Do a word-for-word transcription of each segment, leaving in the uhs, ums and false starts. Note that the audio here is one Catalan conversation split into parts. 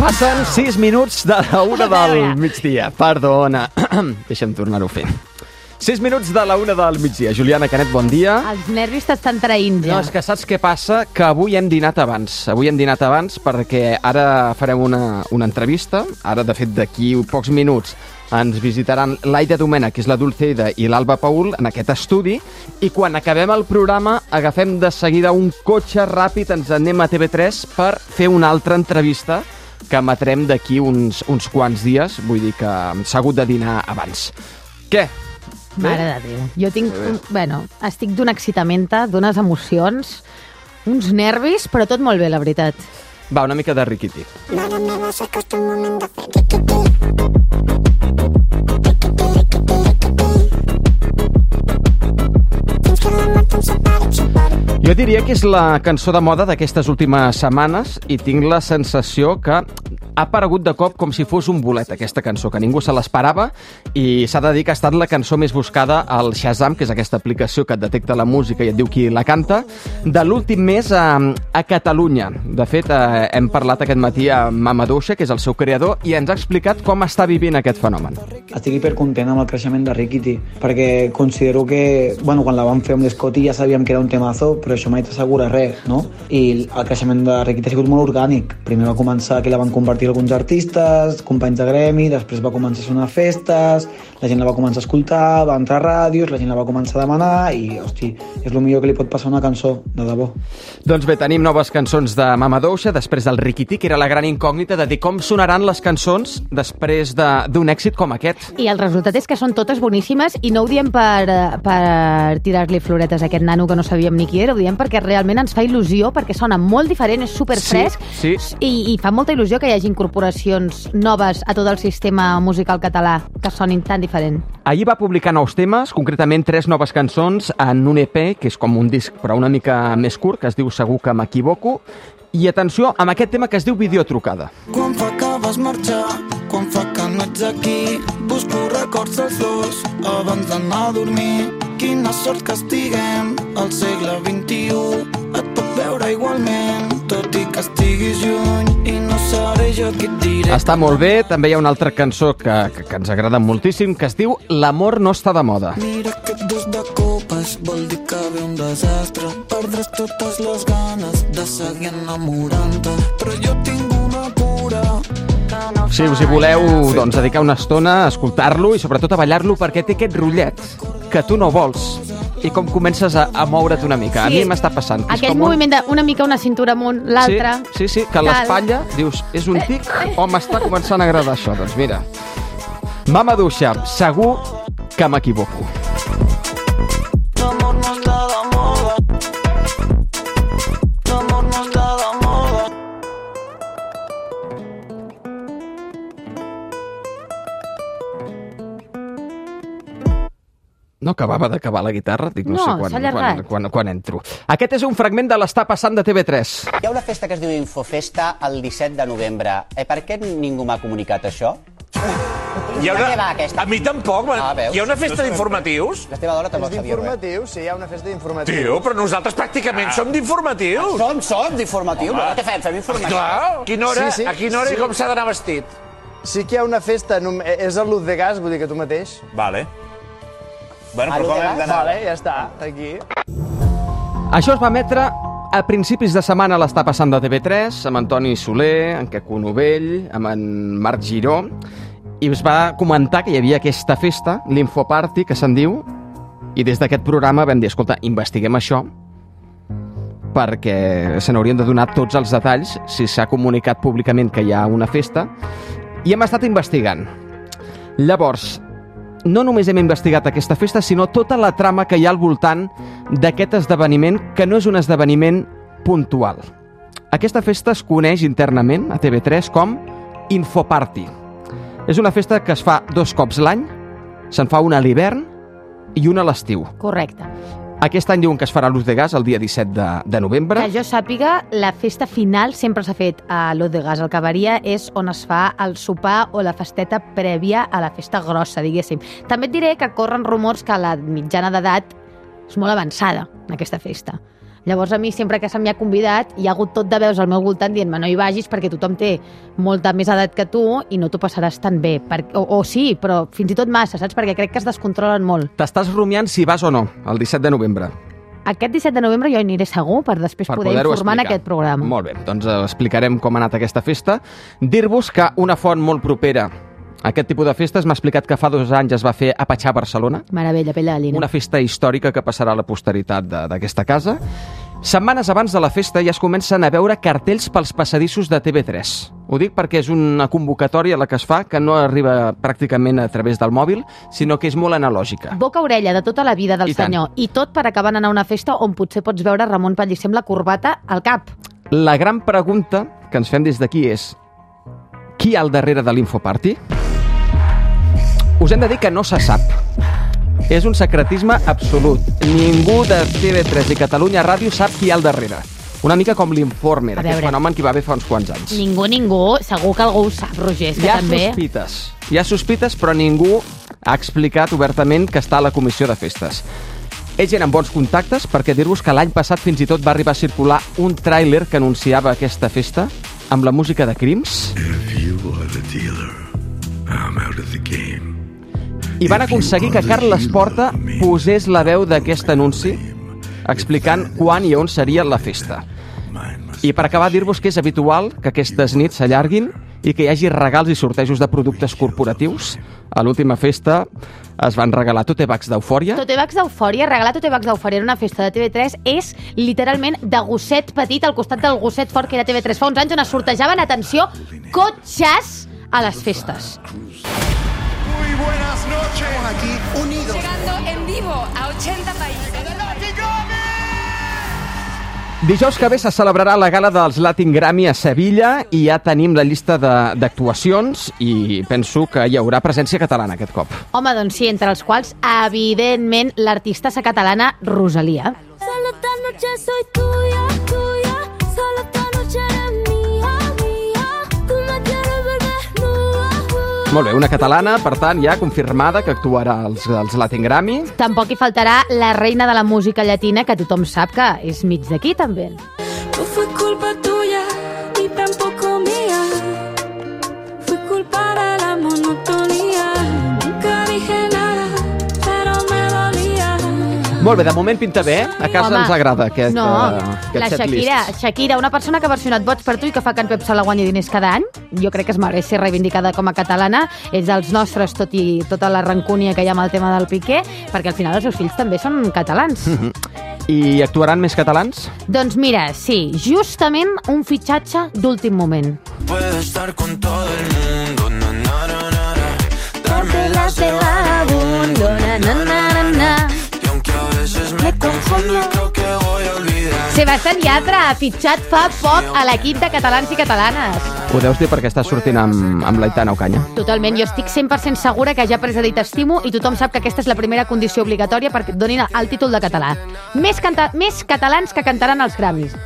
Passen sis minuts de la una del migdia. Perdona. Deixa'm tornar-ho a fer. sis minuts de la una del migdia. Juliana Canet, bon dia. Els nervis t'estan traint ja. No, és que saps què passa? Que avui hem dinat abans. Avui hem dinat abans perquè ara farem una, una entrevista. Ara, de fet, d'aquí pocs minuts ens visitaran l'Aida Domènech, que és la Dulceida, i l'Alba Paul en aquest estudi, i quan acabem el programa agafem de seguida un cotxe ràpid, ens anem a T V tres per fer una altra entrevista que emetrem d'aquí uns, uns quants dies. Vull dir que s'ha hagut de dinar abans. Què? Mare de Déu. Jo tinc, un, bueno, estic d'una excitamenta, d'unes emocions, uns nervis, però tot molt bé, la veritat. Va, una mica de riquiti. Mare meva, s'acosta un moment de fer riquiti. Jo diria que és la cançó de moda d'aquestes últimes setmanes i tinc la sensació que ha aparegut de cop com si fos un bolet, aquesta cançó, que ningú se l'esperava, i s'ha de dir que ha estat la cançó més buscada al Shazam, que és aquesta aplicació que et detecta la música i et diu qui la canta, de l'últim mes a, a Catalunya. De fet, eh, hem parlat aquest matí amb Mamadouxa, que és el seu creador, i ens ha explicat com està vivint aquest fenomen. Estic hipercontent amb el creixement de Riquiti, perquè considero que, bueno, quan la vam fer amb l'Scotty ja sabíem que era un temazo, però això mai t'assegura res, no? I el creixement de Riquiti ha sigut molt orgànic. Primer va començar que la van compartir alguns artistes, companys de gremi, després va començar a sonar festes, la gent la va començar a escoltar, va entrar a ràdios, la gent la va començar a demanar i, hosti, és el millor que li pot passar a una cançó, de debò. Doncs bé, tenim noves cançons de Mamadouxa, després del Riquití, que era la gran incògnita de dir com sonaran les cançons després d'un èxit com aquest. I el resultat és que són totes boníssimes i no ho diem per, per tirar-li floretes a aquest nano que no sabíem ni qui era, ho diem perquè realment ens fa il·lusió, perquè sona molt diferent, és superfresc, sí, sí. I, i fa molta il·lusió que hi hagi incorporacions noves a tot el sistema musical català que sonin tan diferent. Ahir va publicar nous temes, concretament tres noves cançons en un E P, que és com un disc però una mica més curt, que es diu Segur que m'equivoco, i atenció amb aquest tema que es diu Videotrucada. Quan fa que vas marxar, quan fa que no ets aquí, busco records dels dos abans d'anar a dormir. Quina sort que estiguem al segle vint-i-u, et puc veure igualment, tot i que estiguis lluny, i no seré jo qui et diré. Està molt bé, també hi ha una altra cançó que, que, que ens agrada moltíssim, que es diu L'amor no està de moda. Mira aquest dos de copes, vol dir que ve un desastre, perdràs totes les ganes de seguir enamorant-te, però jo tinc una cura. Si us hi voleu doncs, dedicar una estona a escoltar-lo i sobretot a ballar-lo, perquè té aquest rotllet que tu no vols i com comences a, a moure't una mica. Sí, a mi m'està passant. Aquell un... moviment d'una mica una cintura amunt, l'altra. Sí, sí, sí, que l'espatlla dius, és un tic o m'està començant a agradar això? Doncs mira, Mamadouxa, Segur que m'equivoco. L'amor no està de moda. L'amor no està de moda. No acabava d'acabar la guitarra, dic, no, No, sé quan, s'ha allargat. quan, quan, quan entro. Aquest és un fragment de l'Està passant de T V tres. Hi ha una festa que es diu Infofesta el disset de novembre. Eh, per què ningú m'ha comunicat això? Hi ha De què va una... aquesta? A mi tampoc. Ah, veus? Hi ha una festa d'informatius? La teva dona tampoc sabia res. D'informatius, sí, hi ha una festa d'informatius. Tio, però nosaltres pràcticament som d'informatius. Som, som d'informatiu. Home. Què fem? Fem informatiu. Clar. A quina hora, Sí, sí, a quina hora sí. i com s'ha d'anar vestit? Sí que hi ha una festa, nom- és el Luz de Gas, vull dir que tu mateix. Vale. Bueno, Ah, però com Luz de hem Gas? d'anar? Vale, ja està, aquí. Això es va emetre a principis de setmana a l'Està passant de T V tres, amb Antoni Soler, en Queco Novell, amb en Marc Giró, i es va comentar que hi havia aquesta festa, l'Infoparty, que se'n diu, i des d'aquest programa vam dir, escolta, investiguem això, perquè se n'haurien de donar tots els detalls si s'ha comunicat públicament que hi ha una festa, i hem estat investigant. Llavors, no només hem investigat aquesta festa, sinó tota la trama que hi ha al voltant d'aquest esdeveniment, que no és un esdeveniment puntual. Aquesta festa es coneix internament a T V tres com Infoparty. És una festa que es fa dos cops l'any, se'n fa una a l'hivern i una a l'estiu. Correcte. Aquest any diuen que es farà l'Ús de Gas el dia disset de, de novembre. Que jo sàpiga, la festa final sempre s'ha fet a l'Ot de Gas. El que varia és on es fa el sopar o la festeta prèvia a la festa grossa, diguéssim. També et diré que corren rumors que la mitjana d'edat és molt avançada en aquesta festa. Llavors a mi sempre que se m'hi ha convidat hi ha hagut tot de veus al meu voltant dient-me no hi vagis perquè tothom té molta més edat que tu i no t'ho passaràs tan bé. Per... O, o sí, però fins i tot massa, saps? Perquè crec que es descontrolen molt. T'estàs rumiant si vas o no, el disset de novembre. Aquest disset de novembre jo hi aniré segur per després per poder informar en aquest programa. Molt bé, doncs eh, explicarem com ha anat aquesta festa. Dir-vos que una font molt propera a aquest tipus de festes m'ha explicat que fa dos anys es va fer a Patxà, Barcelona. Meravella, pell de gallina. Una festa històrica que passarà a la posteritat d'aquesta casa. Setmanes abans de la festa ja es comencen a veure cartells pels passadissos de T V tres. Ho dic perquè és una convocatòria la que es fa que no arriba pràcticament a través del mòbil, sinó que és molt analògica. Boca orella de tota la vida del I tant. senyor. I tot per acabar d'anar a una festa on potser pots veure Ramon Pellicer amb la corbata al cap. La gran pregunta que ens fem des d'aquí és qui hi ha al darrere de l'Infoparty? Us hem de dir que no se sap. És un secretisme absolut. Ningú de T V tres i Catalunya Ràdio sap qui hi ha al darrere. Una mica com l'Informer, aquest fenomen que hi va haver fa uns quants anys. Ningú, ningú. Segur que algú ho sap, Roger. És que hi ha també... sospites. Hi ha sospites, però ningú ha explicat obertament que està a la comissió de festes. És gent amb bons contactes, perquè dir-vos que l'any passat fins i tot va arribar a circular un tràiler que anunciava aquesta festa amb la música de Crims. If you are the dealer, I'm out of the game. I van aconseguir que Carles Porta posés la veu d'aquest anunci explicant quan i on seria la festa. I per acabar, dir-vos que és habitual que aquestes nits s'allarguin i que hi hagi regals i sortejos de productes corporatius. A l'última festa es van regalar totebags d'Eufòria. Totebags d'Eufòria, regalar totebags d'Eufòria en una festa de T V tres és literalment de gosset petit al costat del gosset fort que era T V tres fa uns anys on es sortejaven, atenció, cotxes a les festes. Muy buenas noches. Aquí unidos. Llegando en vivo a ochenta países. Dijous que ve se celebrarà la gala dels Latin Grammy a Sevilla i ja tenim la llista d'actuacions i penso que hi haurà presència catalana aquest cop. Home, doncs sí, entre els quals, evidentment, l'artista catalana Rosalia. Solo esta noche soy tuya, tuya. Solo esta noche eres mía, mía. Tú me quieres ver desnuda. Molt bé, una catalana, per tant, ja confirmada que actuarà als, als Latin Grammy. Tampoc hi faltarà la reina de la música llatina, que tothom sap que és mig d'aquí, també. No fue culpa tuya, ni tampoco mía. Fue culpa de la monotonía. Nunca dije nada, pero me dolía. Molt bé, de moment pinta bé. A casa Home, ens agrada aquest, no, uh, aquest la setlist. Shakira, Shakira, una persona que ha versionat Vots per tu i que fa que en Pep se la guanyi diners cada any. Jo crec que es mereix ser reivindicada com a catalana. És dels nostres, tot i tota la rancúnia que hi ha amb el tema del Piqué, perquè al final els seus fills també són catalans. Mm -hmm. I actuaran més catalans? Doncs mira, sí, justament un fitxatge d'últim moment. Puedo estar con todo el mundo, na, na, na, na, na. Darte las de vagabundo, na, na, na, na, na. Y aunque a veces me confundo y creo que voy a olvidar. Sebastián Yatra ha fitxat fa poc a l'equip de catalans i catalanes. Ho deus dir perquè estàs sortint amb, amb l'Aitana Ocaña. Totalment, jo estic cent per cent segura que ja ha pres a dir t'estimo i tothom sap que aquesta és la primera condició obligatòria perquè et donin el títol de català. Més, canta més catalans que cantaran als Grammys.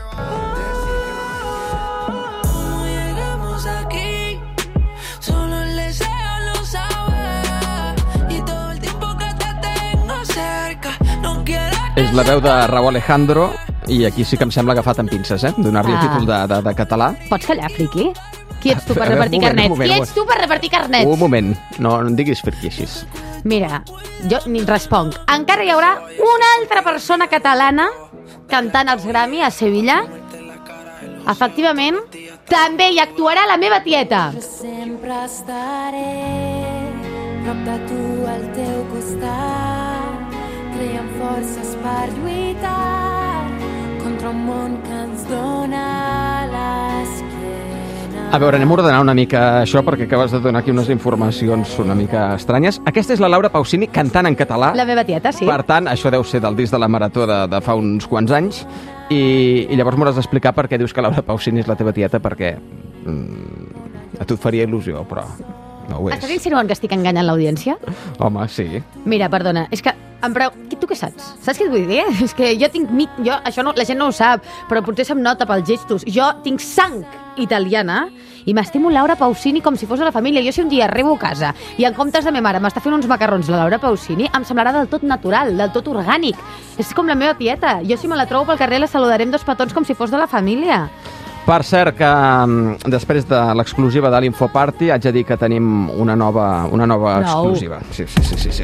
És la veu de Raúl Alejandro i aquí sí que em sembla agafat amb pinces, eh? Donar-li Ah. el títol de, de, de català. Pots callar, friqui? Qui ets tu per A veure, repartir un moment, carnets? un moment, Qui un ets tu per repartir carnets? Un moment, no, no em diguis friqui així. Mira, jo ni responc. Encara hi haurà una altra persona catalana cantant als Grammy a Sevilla. Efectivament, també hi actuarà la meva tieta. Jo sempre estaré prop de tu al teu costat, creiem forces per lluitar contra un món que ens dona l'esquena. A veure, anem a ordenar una mica això perquè acabes de donar aquí unes informacions una mica estranyes. Aquesta és la Laura Pausini cantant en català. La meva tieta, sí. Per tant, això deu ser del disc de la Marató de, de fa uns quants anys i, i llavors m'hauràs d'explicar per què dius que Laura Pausini és la teva tieta perquè mm, a tu et faria il·lusió, però No ho és. Estàs insinuant que estic enganyant l'audiència? Home, sí. Mira, perdona, és que em preu... Tu què saps? Saps què et vull dir? És que jo tinc... Mi... Jo, això no, la gent no ho sap, però potser se'm nota pels gestos. Jo tinc sang italiana i m'estimo Laura Pausini com si fos de la família. Jo si un dia arribo a casa i en comptes de ma mare m'està fent uns macarrons la Laura Pausini, em semblarà del tot natural, del tot orgànic. És com la meva tieta. Jo si me la trobo pel carrer la saludarem dos petons com si fos de la família. Per cert, que um, després de l'exclusiva de l'Infoparty haig de dir que tenim una nova, una nova No. exclusiva. Sí, sí, sí, sí, sí.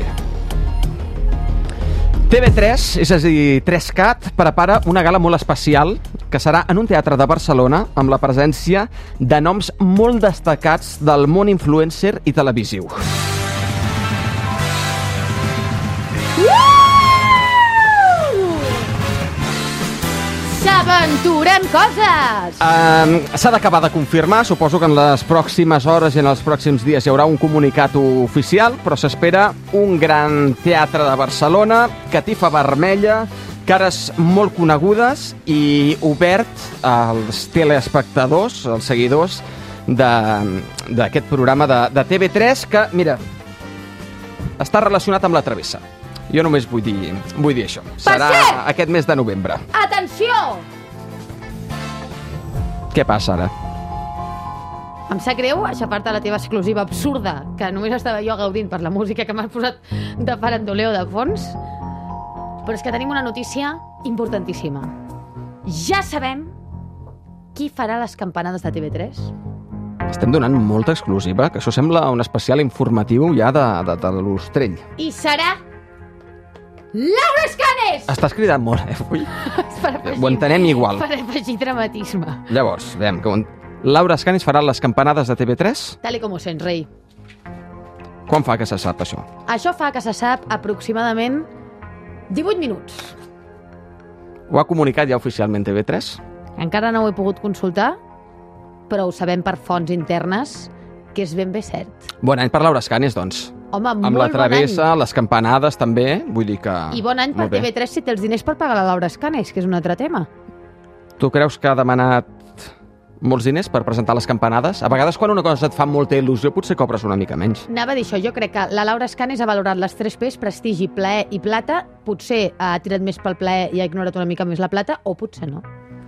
T V tres, és a dir, tres cat, prepara una gala molt especial que serà en un teatre de Barcelona amb la presència de noms molt destacats del món influencer i televisiu. S'aventuren coses! Um, S'ha d'acabar de confirmar, suposo que en les pròximes hores i en els pròxims dies hi haurà un comunicat oficial, però s'espera un gran teatre de Barcelona, catifa vermella, cares molt conegudes i obert als teleespectadors, als seguidors d'aquest programa de, de T V tres, que, mira, està relacionat amb la travessa. Jo només vull dir, vull dir això. Serà cert! aquest mes de novembre. Atenció! Què passa ara? Em sap greu aixafar-te la teva exclusiva absurda, que només estava jo gaudint per la música que m'has posat de farandoleo de fons, però és que tenim una notícia importantíssima. Ja sabem qui farà les campanades de T V tres. Estem donant molta exclusiva, que això sembla un especial informatiu ja de, de, de l'Ostrell. I serà Laura Escanes! Estàs cridant molt, eh, avui? Per afegir, Ho entenem igual. Per afegir dramatisme. Llavors, veiem que Laura Escanes farà les campanades de T V tres. Tal com ho sents, rei. Quan fa que se sap això? Això fa que se sap aproximadament divuit minuts. Ho ha comunicat ja oficialment T V tres? Encara no ho he pogut consultar, però ho sabem per fonts internes, que és ben bé cert. Bon any per Laura Escanes, doncs. Home, Amb molt la travessa, bon any. les campanades també, vull dir que... I bon any per molt bé. T V tres si té els diners per pagar la Laura Escanes, que és un altre tema. Tu creus que ha demanat molts diners per presentar les campanades? A vegades quan una cosa et fa molta il·lusió potser cobres una mica menys. Anava a dir això, jo crec que la Laura Escanes ha valorat les tres P's, prestigi, plaer i plata. Potser ha tirat més pel plaer i ha ignorat una mica més la plata, o potser no.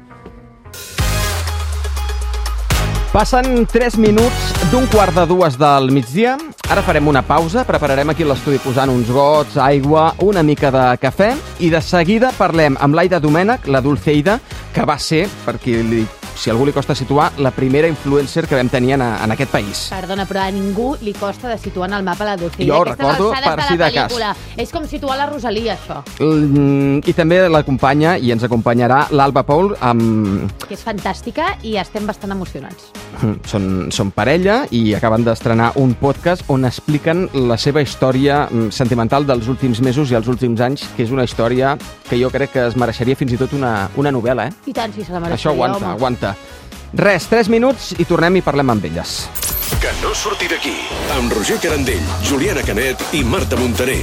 Passen tres minuts d'un quart de dues del migdia. Ara farem una pausa, prepararem aquí l'estudi posant uns gots, aigua, una mica de cafè i de seguida parlem amb l'Aida Domènech, la Dulceida, que va ser, per qui li, si a algú li costa situar, la primera influencer que vam tenir en, en aquest país. Perdona, però a ningú li costa de situar en el mapa la Dulceida. Jo ho Aquestes recordo alçades per de si la de cas. pel·lícula. És com situar la Rosalia, això. Mm, I també l'acompanya i ens acompanyarà l'Alba Paul amb... Que és fantàstica i estem bastant emocionats. Són, són parella i acaben d'estrenar un podcast on expliquen la seva història sentimental dels últims mesos i els últims anys, que és una història que jo crec que es mereixeria fins i tot una, una novel·la, eh? I tant, si se la mereixeria, Això aguanta, home. aguanta. Res, tres minuts i tornem i parlem amb elles. Que no surti d'aquí, amb Roger Carandell, Juliana Canet i Marta Montaner.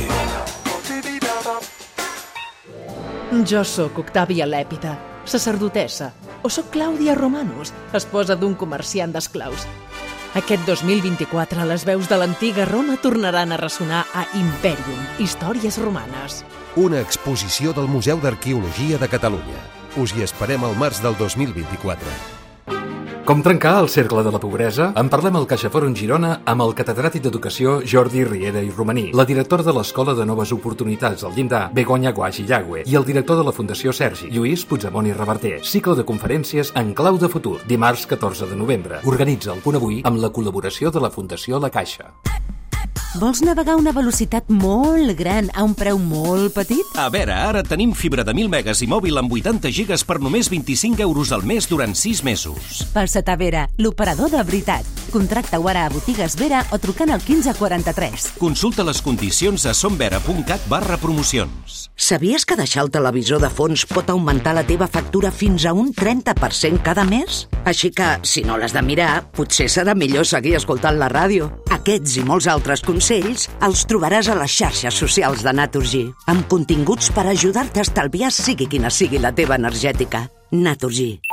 Jo sóc Octàvia Lèpida, sacerdotessa, o sóc Clàudia Romanus, esposa d'un comerciant d'esclaus. Aquest dos mil vint-i-quatre les veus de l'antiga Roma tornaran a ressonar a Imperium, històries romanes. Una exposició del Museu d'Arqueologia de Catalunya. Us hi esperem al març del dos mil vint-i-quatre. Com trencar el cercle de la pobresa? En parlem al CaixaForum Girona amb el catedràtic d'Educació Jordi Riera i Romaní, la directora de l'Escola de Noves Oportunitats al Llindar, Begoña Guaix i Llagüe, i el director de la Fundació Sergi, Lluís Puigdemont i Reverter. Cicle de conferències en clau de futur, dimarts catorze de novembre. Organitza el Punt Avui amb la col·laboració de la Fundació La Caixa. Vols navegar a una velocitat molt gran a un preu molt petit? A veure, ara tenim fibra de mil megas i mòbil amb vuitanta gigas per només vint-i-cinc euros al mes durant sis mesos. Passat a Vera, l'operador de veritat. Contracta-ho ara a Botigues Vera o trucant al quinze quaranta-tres. Consulta les condicions a somvera.cat barra promocions. Sabies que deixar el televisor de fons pot augmentar la teva factura fins a un trenta per cent cada mes? Així que, si no l'has de mirar, potser serà millor seguir escoltant la ràdio. Aquests i molts altres consells els trobaràs a les xarxes socials de Naturgy, amb continguts per ajudar-te a estalviar sigui quina sigui la teva energètica. Naturgy.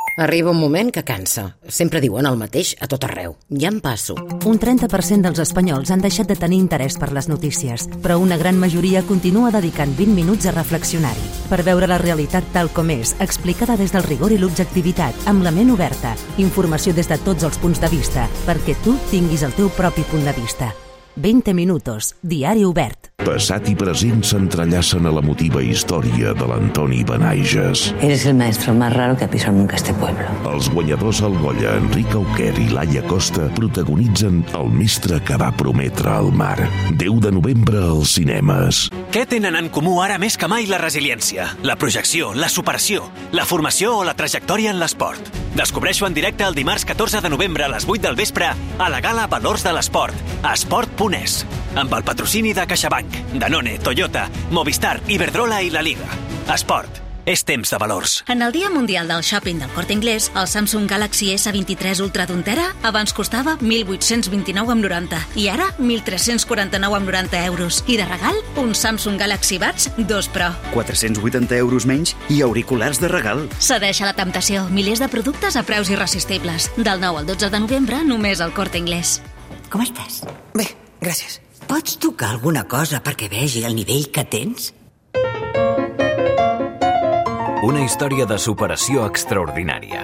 Arriba un moment que cansa. Sempre diuen el mateix a tot arreu. Ja em passo. Un trenta per cent dels espanyols han deixat de tenir interès per les notícies, però una gran majoria continua dedicant vint minuts a reflexionar-hi, per veure la realitat tal com és, explicada des del rigor i l'objectivitat, amb la ment oberta, informació des de tots els punts de vista, perquè tu tinguis el teu propi punt de vista. veinte minutos, diari obert. Passat i present s'entrellacen a l'emotiva història de l'Antoni Benaiges. Eres el maestro más raro que ha pisado nunca este pueblo. Els guanyadors al Goya, Enric Auquer i Laia Costa, protagonitzen El mestre que va prometre al mar. deu de novembre als cinemes. Què tenen en comú ara més que mai la resiliència, la projecció, la superació, la formació o la trajectòria en l'esport? Descobreixo en directe el dimarts catorze de novembre a les vuit del vespre a la gala Valors de l'Esport, a esport punt es, amb el patrocini de CaixaBank, Danone, Toyota, Movistar, Iberdrola i la Liga. Esport. És temps de valors. En el Dia Mundial del Shopping del Corte Inglés, el Samsung Galaxy esse vint-i-tres Ultra d'un tera abans costava mil vuit-cents vint-i-nou coma noranta i ara mil tres-cents quaranta-nou coma noranta euros. I de regal, un Samsung Galaxy Buds dos Pro. quatre-cents vuitanta euros menys i auriculars de regal. Cedeix a la temptació. Milers de productes a preus irresistibles. Del nou al dotze de novembre, només al Corte Inglés. Com estàs? Bé, gràcies. Pots tocar alguna cosa perquè vegi el nivell que tens? Una història de superació extraordinària.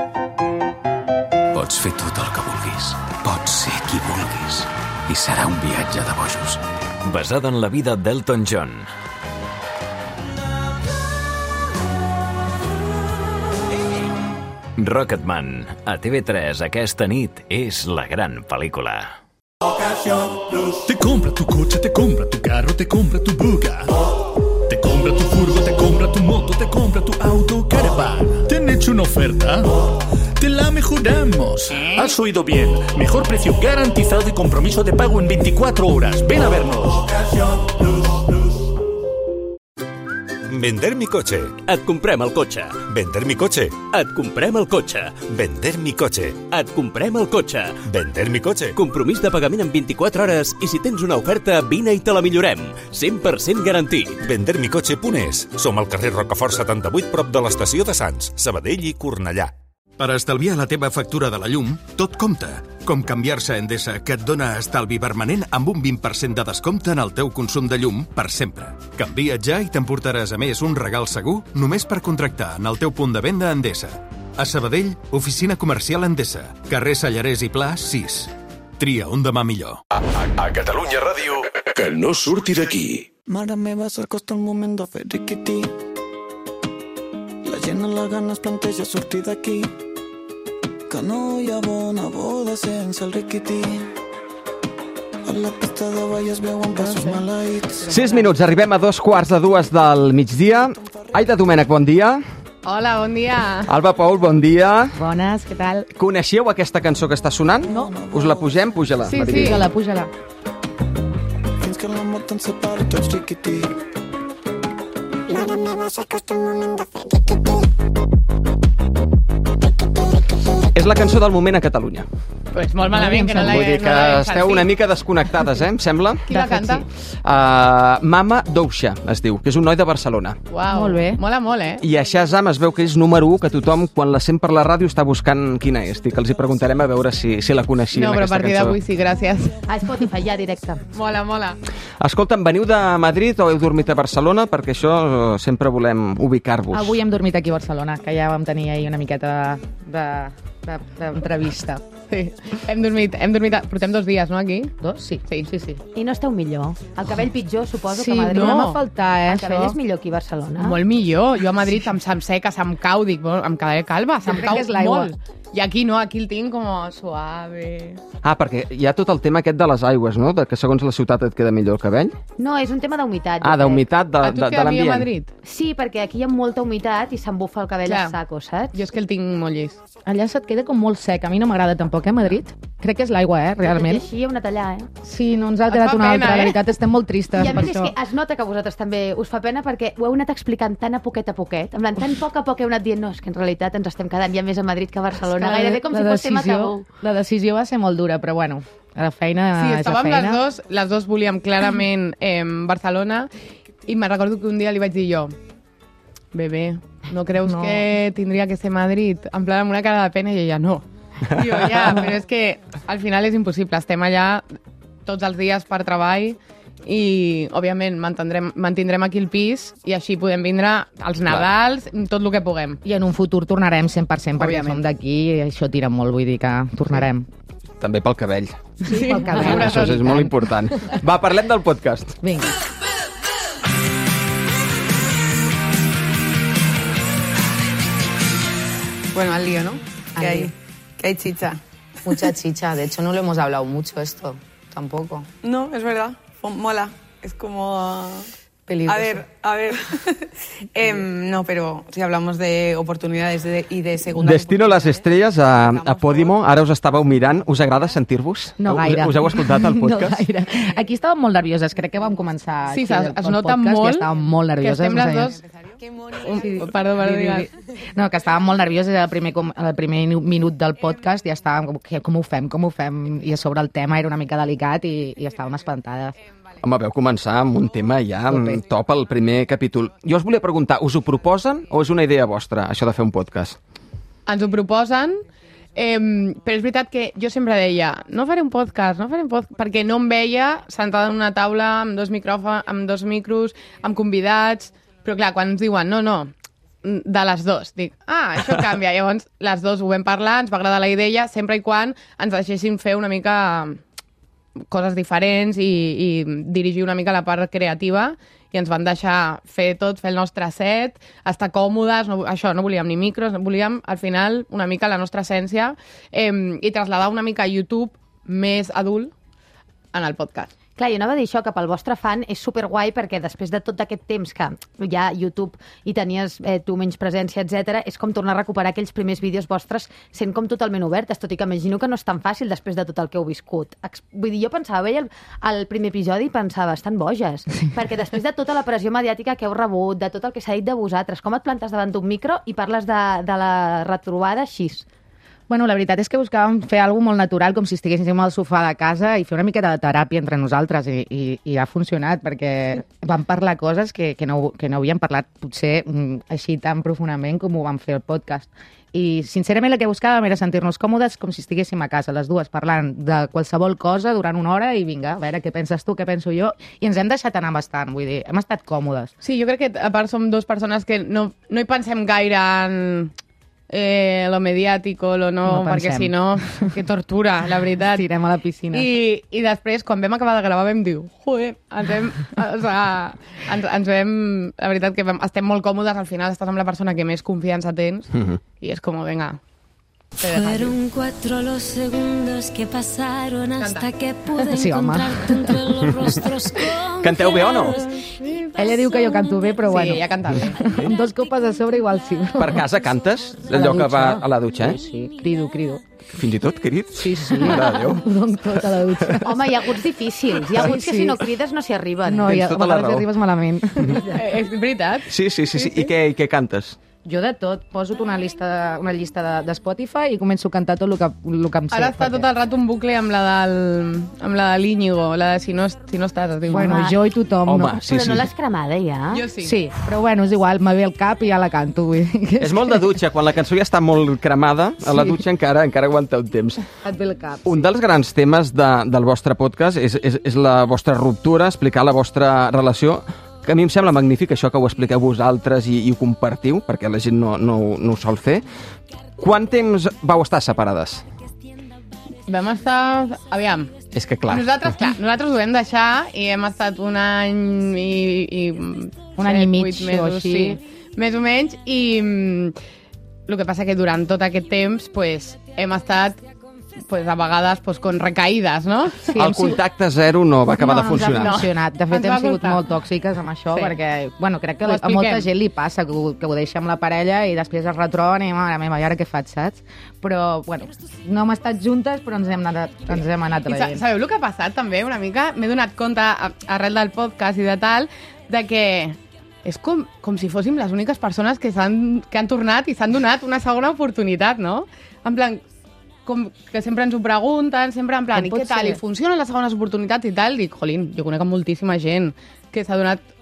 Pots fer tot el que vulguis. Pots ser qui vulguis. I serà un viatge de bojos. Basada en la vida d'Elton John. Rocketman. A T V tres aquesta nit és la gran pel·lícula. Te compra tu coche, te compra tu carro, te compra tu buga. Te compra tu furgo, te compra tu moto, te compra tu auto, caravan. ¿Te han hecho una oferta? Te la mejoramos. Has oído bien. Mejor precio garantizado y compromiso de pago en veinticuatro horas. Ven a vernos. Vender mi coche. Et comprem el cotxe. Vender mi coche. Et comprem el cotxe. Vender mi coche. Et comprem el cotxe. Vender mi coche. Compromís de pagament en vint-i-quatre hores i si tens una oferta, vine i te la millorem. cent per cent garantit. vender mi coche punt es. Som al carrer Rocafort setanta-vuit, prop de l'estació de Sants, Sabadell i Cornellà. Per estalviar la teva factura de la llum, tot compta. Com canviar-se a Endesa, que et dona estalvi permanent amb un vint per cent de descompte en el teu consum de llum per sempre. Canvia't ja i t'emportaràs a més un regal segur només per contractar en el teu punt de venda Endesa. A Sabadell, oficina comercial Endesa, carrer Sallarès i Pla sis. Tria un demà millor. A, a, a Catalunya Ràdio, que no surti d'aquí. Mare meva, s'acosta el moment de fer riquití. La gent a la gana es planteja sortir d'aquí. Que no hi ha bona boda sense el riquití. A la pista de ball es veuen passos maleïts. Sis minuts, arribem a dos quarts de dues del migdia. Aida Domènech, bon dia. Hola, bon dia. Alba Paul, bon dia. Bones, què tal? Coneixeu aquesta cançó que està sonant? No. Us la pugem? Puja-la. Sí, sí, puja-la, puja-la. Fins que la mort ens separi tots riquití. Mare meva, s'acosta el moment de fer riquití. És la cançó del moment a Catalunya. Pues molt malament, que no la Vull dir que no esteu una mica desconnectades, eh, em sembla? Qui la canta? Sí. Uh, Mama Douxa, es diu, que és un noi de Barcelona. Uau, molt bé. Mola molt, eh? I a Shazam es veu que és número u, que tothom, quan la sent per la ràdio, està buscant quina és. Dic, els hi preguntarem a veure si, si la coneixien, no, aquesta cançó. No, però a partir d'avui sí, gràcies. A Spotify, ja, directe. Mola, mola. Escolta'm, veniu de Madrid o heu dormit a Barcelona? Perquè això sempre volem ubicar-vos. Avui hem dormit aquí a Barcelona, que ja vam tenir ahir una miqueta de... d'entrevista. Sí. Hem dormit, hem dormit, portem dos dies, no, aquí? Dos? Sí. Sí, sí, sí. I no esteu millor? El cabell pitjor, suposo, sí, que a Madrid. No, m'ha faltat, eh, El cabell això. és millor aquí a Barcelona? Molt millor. Jo a Madrid se'm, se'm seca, se'm cau, dic, bueno, em quedaré calva, se'm cau molt. I aquí no, aquí el tinc com suave. Ah, perquè hi ha tot el tema aquest de les aigües, no? De que segons la ciutat et queda millor el cabell. No, és un tema d'humitat. Ah, d'humitat de, de, de l'ambient. A Madrid? Sí, perquè aquí hi ha molta humitat i s'embufa el cabell a saco, saps? Jo és que el tinc molt llis. Allà se't queda com molt sec. A mi no m'agrada tampoc, eh, Madrid? Crec que és l'aigua, eh, realment. Tot i així hi ha una tallà, eh? Sí, no ens ha quedat una altra. La veritat, estem molt tristes I a per més és això. que es nota que a vosaltres també us fa pena perquè ho heu anat explicant tan a poquet a poquet. En plan, tan a poc a poc heu anat dient, no, és que en realitat ens estem quedant ja més a Madrid que a Barcelona. Gairebé com si fos tema tabú. La decisió va ser molt dura, però bueno, la feina sí, és la estàvem feina. les dos, les dos volíem clarament eh, Barcelona i me recordo que un dia li vaig dir jo, bebé, no creus No. que tindria que ser Madrid? En plan, amb una cara de pena, i ella, no. I jo, ja, però és que al final és impossible. Estem allà tots els dies per treball i, òbviament, mantindrem, mantindrem aquí el pis i així podem vindre als Nadals, tot el que puguem. I en un futur tornarem cent per cent perquè Òbviament. som d'aquí i això tira molt, vull dir que tornarem. També pel cabell. Sí, pel cabell. Això és molt important. Va, parlem del podcast. Vinga. Bueno, al lío, ¿no? Que hay, que hay chicha. Mucha chicha. De hecho, no lo hemos hablado mucho esto, tampoco. No, es verdad. Mola. Es como... Peligroso. A ver, a ver. Em, no, pero si hablamos de oportunidades de, y de segunda... Destino a les estrelles a, a Podimo. Ara us estàveu mirant. Us agrada sentir-vos? No Us- gaire. Us heu escoltat el podcast? No gaire. Aquí estàvem molt nervioses. Crec que vam començar Sí, aquí es, el, es el nota podcast molt i estàvem molt que nervioses. estem no les sé. dos... Sí. Perdó, perdó, digues. No, que estàvem molt nervioses al primer, com- al primer minut del podcast i estàvem com, "Què, com ho fem, com ho fem? I a sobre el tema era una mica delicat i, i estàvem espantades. Home, vau començar amb un tema ja Tope. top al primer capítol. Jo us volia preguntar, us ho proposen o és una idea vostra, això de fer un podcast? Ens ho proposen, eh, però és veritat que jo sempre deia no faré un podcast, no faré un podcast, perquè no em veia sentada en una taula amb dos micròfons, amb dos micros, amb convidats, però clar, quan ens diuen no, no, de les dues, dic, ah, això canvia. Llavors, les dues ho vam parlar, ens va agradar la idea, sempre i quan ens deixessin fer una mica coses diferents i, i dirigir una mica la part creativa, i ens van deixar fer tot, fer el nostre set, estar còmodes, no, això, no volíem ni micros, volíem al final una mica la nostra essència eh, i traslladar una mica a YouTube més adult en el podcast. Clar, jo anava a dir això, que pel vostre fan és superguai perquè després de tot aquest temps que hi ha YouTube i tenies eh, tu menys presència, etcètera, és com tornar a recuperar aquells primers vídeos vostres sent com totalment obertes, tot i que imagino que no és tan fàcil després de tot el que heu viscut. Ex Vull dir, jo pensava, veia el, el primer episodi i pensava, estan boges, perquè després de tota la pressió mediàtica que heu rebut, de tot el que s'ha dit de vosaltres, com et plantes davant d'un micro i parles de, de la retrobada així? Bueno, la veritat és que buscàvem fer alguna molt natural, com si estiguéssim al sofà de casa i fer una miqueta de teràpia entre nosaltres, i, i, i ha funcionat, perquè vam parlar coses que, que, no, que no havíem parlat potser mm, així tan profundament com ho vam fer el podcast. I, sincerament, el que buscàvem era sentir-nos còmodes com si estiguéssim a casa, les dues, parlant de qualsevol cosa durant una hora i vinga, a veure què penses tu, què penso jo, i ens hem deixat anar bastant, vull dir, hem estat còmodes. Sí, jo crec que a part som dues persones que no, no hi pensem gaire en eh, lo mediàtico, lo no, No perquè pensem. si no, que tortura, la veritat. Tirem a la piscina. I, I després, quan vam acabar de gravar, vam dir, joder, ens vam, o sea, ens, ens vam, la veritat que vam, estem molt còmodes, al final estàs amb la persona que més confiança tens, Mhm. i és com, venga, Fueron cuatro los segundos que pasaron hasta que pude Sí, home. encontrarte entre los rostros Canteu bé o no? Ella diu que jo canto bé, però Sí, bueno. ella canta bé. Dos copes a sobre igual sí. Per casa cantes? A la Allò que dutxa. va a la dutxa, eh? Sí, sí, crido, crido. Fins i tot crit? Sí, sí. Mare de Déu. Ho dono tot a la dutxa. Home, hi ha haguts difícils. Hi ha haguts Sí, que sí. si no crides no s'hi arriben. No, Tens i a tota la vegades raó. arribes malament. Eh, és veritat. Sí, sí, sí, sí. I què, i què cantes? Jo de tot, poso una llista, una llista de, de Spotify i començo a cantar tot el que, el que em sé. Ara està tot el rato un bucle amb la del, amb la de l'Íñigo, la de si no, si no estàs. Es diu. Bueno, Home. jo i tothom, Home, no? sí, Però sí. no l'has cremada, ja? Jo sí. Sí, però bueno, és igual, me ve el cap i ja la canto. Vull dir que És molt de dutxa. Quan la cançó ja està molt cremada, a la Sí. dutxa encara encara aguanta un temps. et ve el cap. Un dels grans temes de, del vostre podcast és, és, és la vostra ruptura, explicar la vostra relació, que a mi em sembla magnífic això que ho expliqueu vosaltres i, i ho compartiu, perquè la gent no, no, no ho sol fer. Quant temps vau estar separades? Vam estar... Aviam. És que clar... Nosaltres, clar, nosaltres ho vam deixar i hem estat un any i... i Un any i mig vuit o mesos, així. sí, més o menys, i mm, el que passa que durant tot aquest temps pues, hem estat pues, a vegades pues, con recaïdes, no? Sí, El contacte zero no va acabar no, de funcionar. No, funcionat. De fet, Ens va hem sigut costar. molt tòxiques amb això, Sí. perquè, bueno, crec que Ho a expliquem. molta gent li passa, que ho, que ho deixa amb la parella i després es retroben i, mare meva, i ara què faig, saps? Però, bueno, no hem estat juntes, però ens hem anat, ens hem anat I sa veient. sabeu el que ha passat també una mica? M'he donat compte a- arrel del podcast i de tal, de que és com, com si fóssim les úniques persones que, s'han que han tornat i s'han donat una segona oportunitat, no? En plan, com que sempre ens ho pregunten, sempre en plan, Com i pot què tal? ser? I funcionen les segones oportunitats i tal? Dic, jolín, jo conec moltíssima gent que s'ha donat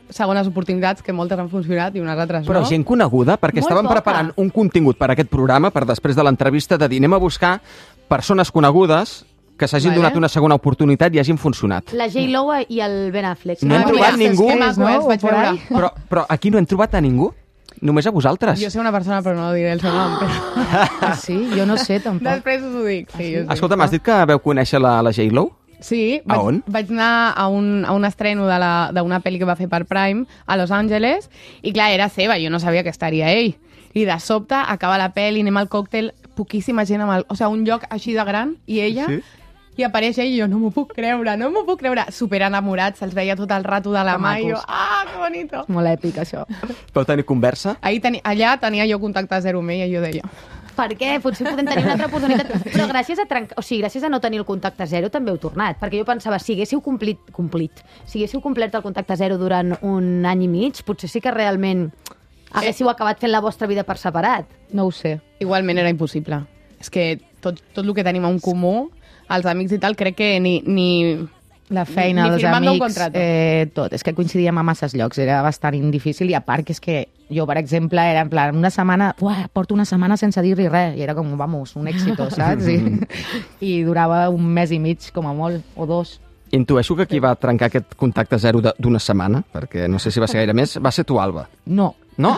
segones oportunitats que moltes han funcionat i unes altres Però no. gent coneguda, perquè Molt estàvem poca. preparant un contingut per a aquest programa, per després de l'entrevista, de dir, anem a buscar persones conegudes que s'hagin Vale. donat una segona oportunitat i hagin funcionat. La J-Lo i el Ben Affleck. No hem Ah, trobat mira, ningú. que maco, eh? Vaig veure. Però, però aquí no hem trobat a ningú. Només a vosaltres. Jo sé una persona, però no diré el seu nom. Però... Sí, jo no sé, tampoc. Després us ho dic. Sí, us dic. Escolta, m'has dit que veu conèixer la, la J-Lo? Sí, A vaig, on? vaig anar a un, a un estreno de la- d'una pel·li que va fer per Prime a Los Angeles i clar, era seva, jo no sabia que estaria ell. I de sobte acaba la pel·li, anem al còctel, poquíssima gent amb el... O sigui, un lloc així de gran, i ella... Sí? I apareix ell i jo no m'ho puc creure, no m'ho puc creure. Super enamorats, se'ls veia tot el rato de la Que mà i jo, macos. ah, que bonito. Molt èpic, això. Vau tenir conversa? Ahir teni, allà tenia jo contacte zero amb ella i jo deia... Per què? Potser podem tenir una altra oportunitat. Però gràcies a, trencar, o sigui, gràcies a no tenir el contacte zero també heu tornat. Perquè jo pensava, si haguéssiu complit, complit, si haguéssiu complert el contacte zero durant un any i mig, potser sí que realment haguéssiu acabat fent la vostra vida per separat. No ho sé. Igualment era impossible. És que tot, tot el que tenim en comú, els amics i tal, crec que ni... ni La feina, ni els firmant un amics, contrato. eh, tot. És que coincidíem a masses llocs, era bastant difícil i a part que és que jo, per exemple, era en plan, una setmana, uah, porto una setmana sense dir-li res, i era com, vamos, un èxito, saps? I, I durava un mes i mig, com a molt, o dos. Intueixo que qui va trencar aquest contacte zero de- d'una setmana, perquè no sé si va ser gaire més, va ser tu, Alba. No. No?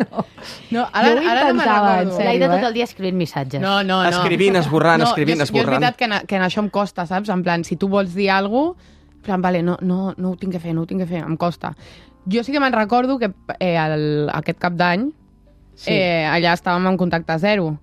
No, ara, Jo ho ara no me'n intentava, en recordo. sèrio, L'Aida eh? tot el dia escrivint missatges. No, no, no. Escrivint, esborrant, no, escrivint, jo, esborrant. Jo és veritat que, en, que en això em costa, saps? En plan, si tu vols dir alguna cosa, en plan, vale, no, no, no ho tinc que fer, no ho tinc que fer, em costa. Jo sí que me'n recordo que eh, el, aquest cap d'any Sí. eh, allà estàvem en contacte zero.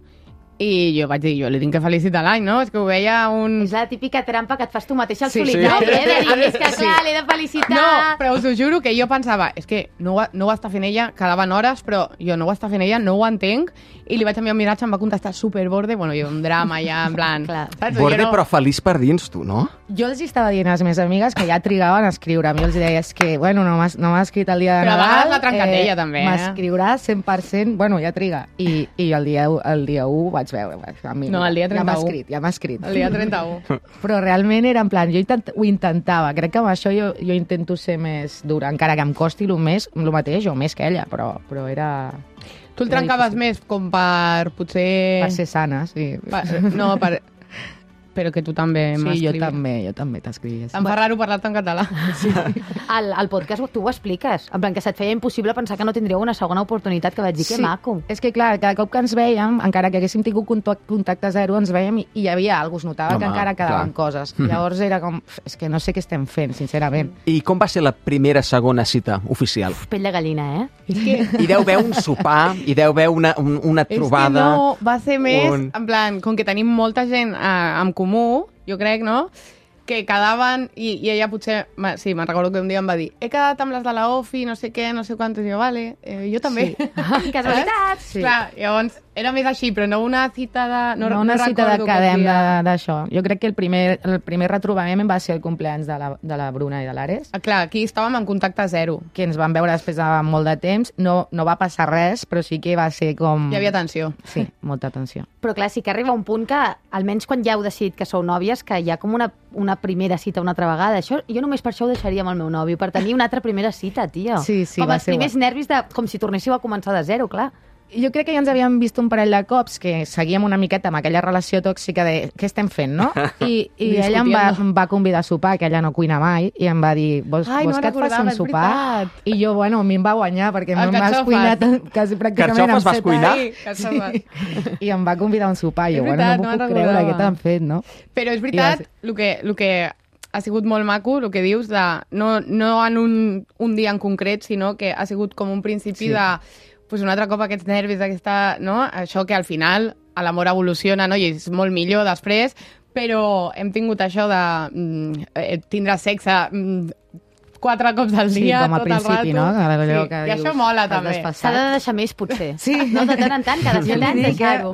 I jo vaig dir, jo li tinc que felicitar l'any, no? És que ho veia un... És la típica trampa que et fas tu mateixa al Sí, sí. solitari, eh? De dir, és que Sí. clar, l'he de felicitar. No, però us ho juro que jo pensava, és que no ho, no ho està fent ella, quedaven hores, però jo no ho està fent ella, no ho entenc, i li vaig enviar un miratge, em va contestar superborde, bueno, jo un drama ja, en plan... saps? Borde, Jo no- però feliç per dins, tu, no? Jo els estava dient a les meves amigues que ja trigaven a escriure'm. Jo els deia, és que, bueno, no m'ha no m'ha escrit el dia de Però a Nadal. vegades l'ha trencat ella, també, eh? M'escriurà cent per cent, bueno, ja triga. I, i el dia, el dia u vaig veure, a mi, No, el dia ja m'ha trenta-u. escrit, ja m'ha escrit. El dia trenta-u. Però realment era en plan, jo intent, ho intentava. Crec que amb això jo, jo intento ser més dura, encara que em costi el més, el mateix o més que ella, però, però era... Tu el era trencaves difícil. més com per potser... Per ser sana, sí. Per, no, per... Però que tu també Sí, jo m'escrivies. també, jo també t'escrivies. Em fa raro parlar-te en català. Sí. Al, al podcast tu ho expliques. En plan, que se't feia impossible pensar que no tindríeu una segona oportunitat, que vaig dir, que Sí. maco. És que, clar, cada cop que ens veiem, encara que haguéssim tingut contact, contacte zero, ens veiem i, i hi havia alguna cosa, es notava Home, que encara quedaven clar. coses. Mhm. Llavors era com, és que no sé què estem fent, sincerament. I com va ser la primera, segona cita oficial? Pell de gallina, eh? És que... Hi deu haver un sopar, hi deu haver una, un, una trobada... És que no, va ser més, un- en plan, com que tenim molta gent eh, en comú, jo crec, no?, que quedaven, i, i ella potser, ma- sí, me'n recordo que un dia em va dir, he quedat amb les de la OFI, no sé què, no sé quantes, i jo, vale, eh, jo també. Sí. Casualitat! Sí. Clar, llavors, era més així, però no una cita de... No, No, una no cita de recordo que quedem dia- de- d'això. Jo crec que el primer, el primer retrobament va ser el compleanys de la, de la Bruna i de l'Ares. Ah, clar, aquí estàvem en contacte zero. Que ens vam veure després de molt de temps. No, no va passar res, però sí que va ser com... Hi havia tensió. Sí, molta tensió. Però clar, sí que arriba un punt que, almenys quan ja heu decidit que sou nòvies, que hi ha com una, una primera cita una altra vegada. Això, jo només per això ho deixaria amb el meu nòvio, per tenir una altra primera cita, tio. Sí, sí, com va els ser primers nervis, de, com si tornéssiu a començar de zero, clar. Jo crec que ja ens havíem vist un parell de cops que seguíem una miqueta amb aquella relació tòxica de què estem fent, no? I, i ella em va, em va convidar a sopar, que ella no cuina mai, i em va dir, vols, Ai, vols no que et faci recordava, un és sopar? veritat. I jo, bueno, a mi em va guanyar, perquè El m'has carxofes. cuinat quasi pràcticament Carxofes amb vas set cuinar? anys. Sí, carxofes. I em va convidar a un sopar, i És jo, bueno, veritat, no no m'ho me'n puc creure, recordava. què t'han fet, no? Però és veritat, el que, el que ha sigut molt maco, el que dius, de, no, no en un, un dia en concret, sinó que ha sigut com un principi Sí. de pues, un altre cop aquests nervis, aquesta, no? Això que al final l'amor evoluciona, no? I és molt millor després, però hem tingut això de mm, eh, tindre sexe mm, quatre cops al Sí, dia, com al tot el principi, rato. no? Que allò Sí, que I dius, això mola, t'has també. desfasat. S'ha de deixar més, potser. Sí. No, de tant en tant, cada set anys deixar-ho.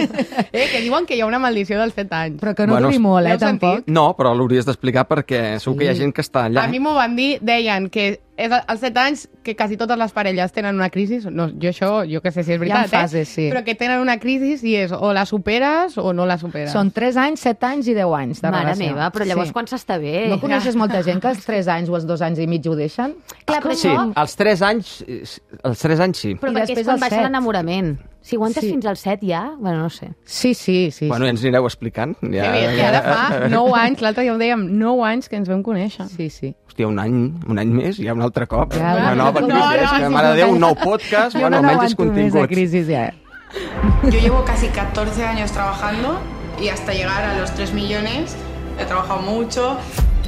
Eh, que diuen que hi ha una maldició dels set anys. Però que no Bueno, duri molt, eh, l'heu sentit? tampoc. No, però l'hauries d'explicar perquè segur que hi ha gent que està allà. A mi m'ho van dir, deien que és als set anys que quasi totes les parelles tenen una crisi, no, jo això, jo que sé si és veritat, Hi ha fases, eh? sí. Però que tenen una crisi i és o la superes o no la superes. Són tres anys, set anys i deu anys de Mare relació. meva, però llavors quan s'està bé? No coneixes molta gent que als tres anys o als dos anys i mig ho deixen? Clar, però Sí, això... als tres anys, als tres anys sí. Però I perquè és després quan el baixa set. l'enamorament. Si aguantes Sí. fins al set ja, bueno, no sé. Sí, sí, sí. Bueno, ja ens anireu explicant. Sí, és que ara fa nou anys, l'altre dia ho dèiem, nou anys que ens vam conèixer. Sí, sí. Hòstia, un any, un any més, ja un altre cop. Ja, una nova no, crisi, no, és que, sí, mare de sí, Déu, sí. un nou podcast, Jo bueno, no menys aguanto més de continguts. crisis ja. Yo llevo casi catorce años trabajando y hasta llegar a los tres millones he trabajado mucho,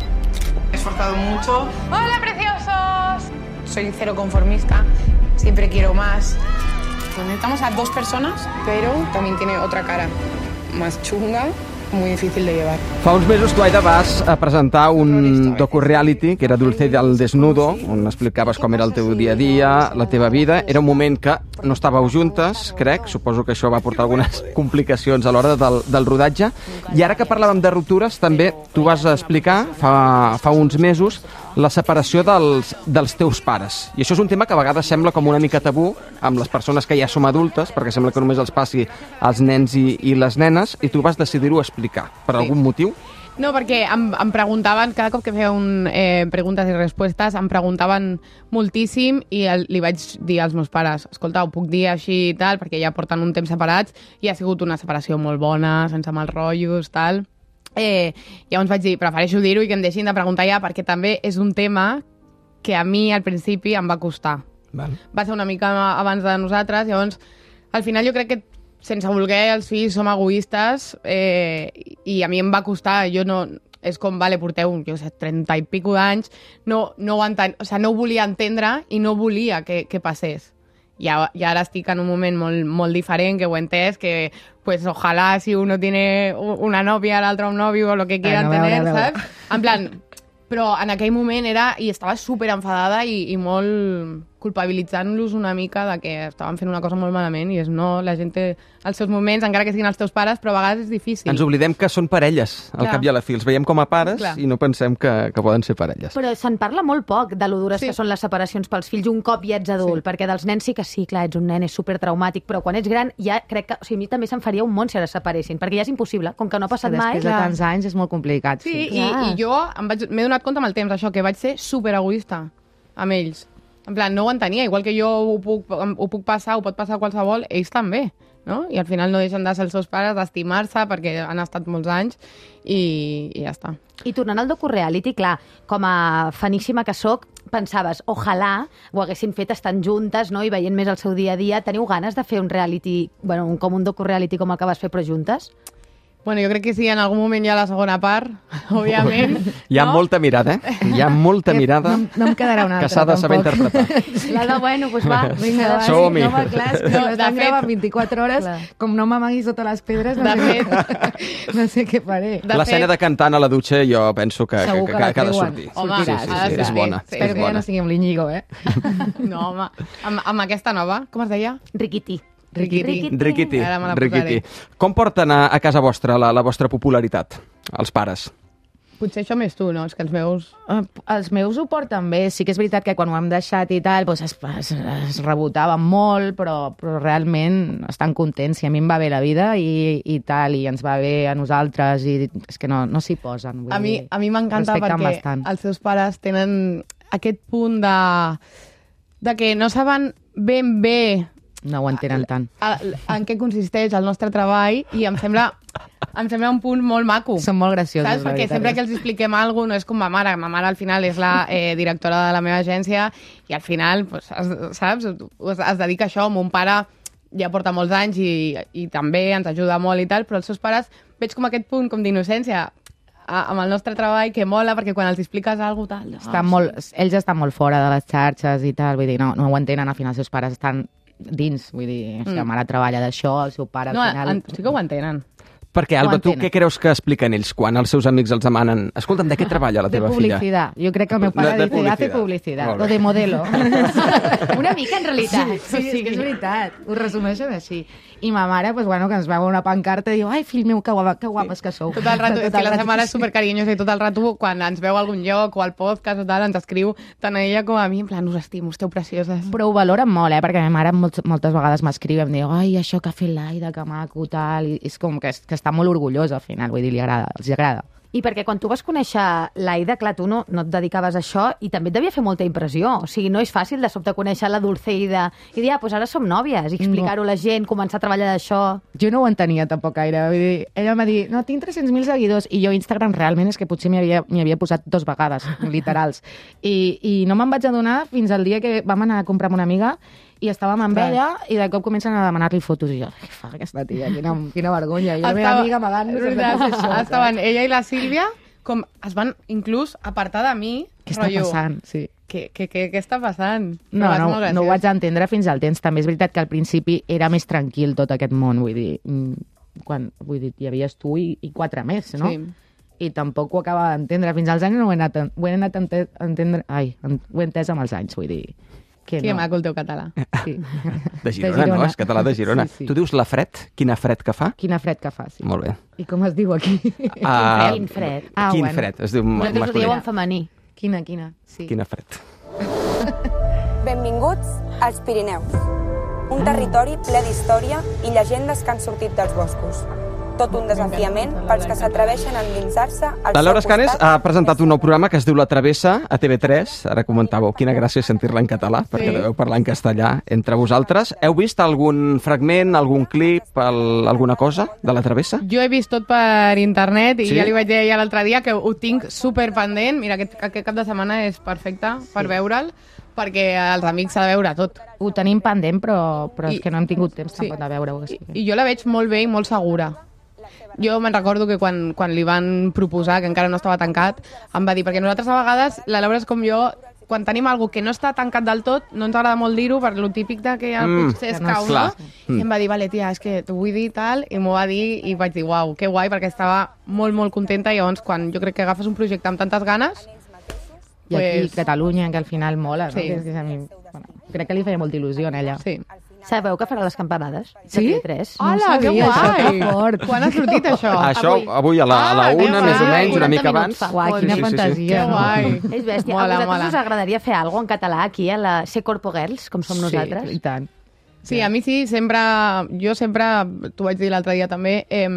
he esforzado mucho. ¡Hola, preciosos! Soy cero conformista, siempre quiero más. Necesitamos a dos personas, pero también tiene otra cara más chunga, muy difícil de llevar. Fa uns mesos tu, Aida, vas a presentar un docu-reality que era Dulce al desnudo, on explicaves com era el teu dia a dia, la teva vida. Era un moment que no estàveu juntes, crec. Suposo que això va portar algunes complicacions a l'hora del, del rodatge. I ara que parlàvem de ruptures, també tu vas explicar fa, fa uns mesos la separació dels, dels teus pares. I això és un tema que a vegades sembla com una mica tabú amb les persones que ja som adultes, perquè sembla que només els passi als nens i, i les nenes, i tu vas decidir-ho explicar. Per Sí. algun motiu? No, perquè em, em preguntaven, cada cop que feia un eh, preguntes i respostes, em preguntaven moltíssim i el, li vaig dir als meus pares, escolta, ho puc dir així i tal, perquè ja porten un temps separats i ha sigut una separació molt bona, sense mal rotllos, tal. Eh, llavors vaig dir, prefereixo dir-ho i que em deixin de preguntar ja, perquè també és un tema que a mi al principi em va costar. Val. Va ser una mica abans de nosaltres, llavors al final jo crec que sense voler els fills som egoistes eh, i a mi em va costar, jo no... És com, vale, porteu, jo sé, trenta i pico d'anys, no, no, ho enten, o sigui, no ho volia entendre i no volia que, que passés. I, a, I ara estic en un moment molt, molt diferent, que ho he entès, que pues ojalá si uno tiene una novia, l'altre un novio, o lo que quieran Bueno, tener, veure, veure. saps? En plan, però en aquell moment era, i estava super enfadada i, i molt culpabilitzant-los una mica de que estaven fent una cosa molt malament i és no, la gent té els seus moments, encara que siguin els teus pares, però a vegades és difícil. Ens oblidem que són parelles, al Clar. cap i a la fi. Els veiem com a pares Clar. i no pensem que, que poden ser parelles. Però se'n parla molt poc de lo dures Sí. que són les separacions pels fills un cop ja ets adult, sí. perquè dels nens sí que sí, clar, ets un nen, és supertraumàtic, però quan ets gran ja crec que... O sigui, a mi també se'm faria un món si ara es separessin, perquè ja és impossible, com que no ha passat mai... Després de tants anys és molt complicat. Sí, Sí, i, i jo em vaig- m'he donat compte amb el temps, això, que vaig ser superegoista amb ells. En plan, no ho entenia, igual que jo ho puc, ho puc passar, ho pot passar qualsevol, ells també, no? I al final no deixen de ser els seus pares, d'estimar-se, perquè han estat molts anys, i, i ja està. I tornant al docu-reality, clar, com a faníssima que sóc, pensaves, ojalà ho haguessin fet estant juntes, no?, i veient més el seu dia a dia. Teniu ganes de fer un reality, bueno, un, com un docu-reality com el que vas fer, però juntes? Bueno, jo crec que sí, en algun moment hi ha la segona part, òbviament. Hi ha no? molta mirada, eh? Hi ha molta mirada No, no em quedarà una altra, que s'ha de saber tampoc. interpretar. La de, bueno, doncs va, Vinga, va, Som-hi. no, va, clar, és que No, no, de estan fet- gravant vint-i-quatre hores, Clar. com no m'amaguis sota les pedres, no, De sé, no sé què faré. De L'escena fet- de cantant a la dutxa jo penso que, que, Segur que, que la que ha de treuen. sortir. Home, sí, ha sí, de sí, és sortir. bona. Sí, És Espero que ja bona. no sigui amb l'Iñigo, eh? No, home, amb, amb aquesta nova, com es deia? Riquití. Riquití. Riquití, Ara me la riquití. posaré. Com porten a, a casa vostra la, la vostra popularitat, els pares? Potser això més tu, no? És que els meus... Eh, Els meus ho porten bé. Sí que és veritat que quan ho hem deixat i tal, doncs es, es, es rebotaven molt, però, però realment estan contents. I a mi em va bé la vida i, i tal, i ens va bé a nosaltres, i és que no, no s'hi posen. Vull A mi, dir, a mi m'encanta respecten perquè bastant. els seus pares tenen aquest punt de, de que no saben ben bé No ho entenen tant. a, en què consisteix el nostre treball i em sembla, em sembla un punt molt maco. Són molt graciosos, Saps? la Perquè veritat. sempre que els expliquem alguna cosa, no és com ma mare. Ma mare al final és la eh, directora de la meva agència i al final, pues, es, saps? Es, es dedica a això. Mon pare ja porta molts anys i, i també ens ajuda molt i tal, però els seus pares veig com aquest punt com d'innocència a- amb el nostre treball que mola perquè quan els expliques alguna cosa tal... Estan molt, ells estan molt fora de les xarxes i tal, vull dir, no, no ho entenen, al final els seus pares estan dins, vull dir, la seva Mm. mare treballa d'això, el seu pare al No, final... en, sí que ho entenen. Perquè, Alba, tu què creus que expliquen ells quan els seus amics els demanen escolta'm, de què treballa la teva de filla? De publicitat. Jo crec que el meu pare dice, hace publicitat, o de modelo. Una mica, en realitat. Sí, sí, sí, és que és veritat. Ho resumeixen així. I ma mare, pues, bueno, que ens veu una pancarta i diu, ai, fill meu, que, guapa, que guapes que sou. Tot el rato, és que la seva mare és supercarinyosa i tot el rato, quan ens veu a algun lloc o al podcast o tal, ens escriu tant a ella com a mi, en plan, us estimo, esteu precioses. Però ho valoren molt, eh? Perquè ma mare moltes, moltes vegades m'escriu i em diu, ai, això que ha fet l'Aida, que maco, tal, i és com que, que està molt orgullosa al final, vull dir, li agrada, els agrada. I perquè quan tu vas conèixer l'Aida, clar, tu no, no et dedicaves a això i també et devia fer molta impressió. O sigui, no és fàcil de sobte conèixer la Dulceida i dir, ah, doncs ara som nòvies, i explicar-ho a la gent, començar a treballar d'això. Jo no ho entenia tampoc gaire. Vull dir, ella em va dir, no, tinc tres-cents mil seguidors, i jo Instagram realment és que potser m'hi havia, m'hi havia posat dos vegades, literals. I, i no me'n vaig adonar fins al dia que vam anar a comprar amb una amiga i estàvem amb ella i de cop comencen a demanar-li fotos i jo, què fa aquesta tia, quina, quina vergonya. I la meva amiga amagant-nos. Estaven ella i la Sílvia com es van inclús apartar de mi. Què està passant? Sí. Què, què, què, què està passant? No, no, no ho vaig entendre fins al temps. També és veritat que al principi era més tranquil tot aquest món, vull dir, quan, vull dir, hi havies tu i, i quatre més, no? Sí. I tampoc ho acaba d'entendre. Fins als anys no ho he anat, ho he anat a entendre... Ai, ho he entès amb els anys, vull dir... Que, que no. maco el teu català. Sí. De Girona, de Girona, no? És català de Girona. Sí, sí. Tu dius la fred? Quina fred que fa? Quina fred que fa, sí. Molt bé. I com es diu aquí? Uh, quin fred. Ah, quin bueno. fred, es diu masculí. Nosaltres ho dieu en femení. Quina, quina, sí. Quina fred. Benvinguts als Pirineus, un territori ple d'història i llegendes que han sortit dels boscos. Tot un desafiament pels que s'atreveixen a endinsar-se al La Laura seu Escanes costat. ha presentat un nou programa que es diu La Travessa a T V tres. Ara comentàveu quina gràcia sentir-la en català, perquè Sí. deveu parlar en castellà entre vosaltres. Heu vist algun fragment, algun clip, el, alguna cosa de La Travessa? Jo he vist tot per internet i Sí? ja li vaig dir ja l'altre dia que ho tinc super pendent. Mira, aquest, aquest cap de setmana és perfecte per veure'l, perquè els amics s'ha de veure tot. Ho tenim pendent, però, però I- és que no hem tingut temps sí. tampoc de veure-ho. I, I jo la veig molt bé i molt segura. Jo me'n recordo que quan, quan li van proposar, que encara no estava tancat, em va dir, perquè nosaltres a vegades, la Laura és com jo, quan tenim alguna que no està tancat del tot, no ens agrada molt dir-ho, per lo típic de que ja Mm, potser es que no cau, és no? clar. I em va dir, vale, tia, és que t'ho vull dir tal, i m'ho va dir, i vaig dir, uau, que guai, perquè estava molt, molt contenta, i llavors, quan jo crec que agafes un projecte amb tantes ganes, I aquí, pues... Catalunya, que al final mola, no? Sí. Que és, que és a mi, bueno, crec que li feia molta il·lusió a ella. Sí. Sabeu que farà les campanades? Sí? De T V tres. Hola, que sabia, això, guai! que fort. Quan ha sortit això? Això avui a la, a la Ah, que una, més o guai. menys, una mica quaranta abans. minuts fa. Uai, quina Sí, sí, sí, sí. fantasia. Que guai! És bèstia. Mola, a vosaltres mola. us agradaria fer alguna en català aquí, a la Ser Corpo Girls, com som nosaltres? Sí, i tant. Sí, a mi sí, sempre, jo sempre, t'ho vaig dir l'altre dia també, eh,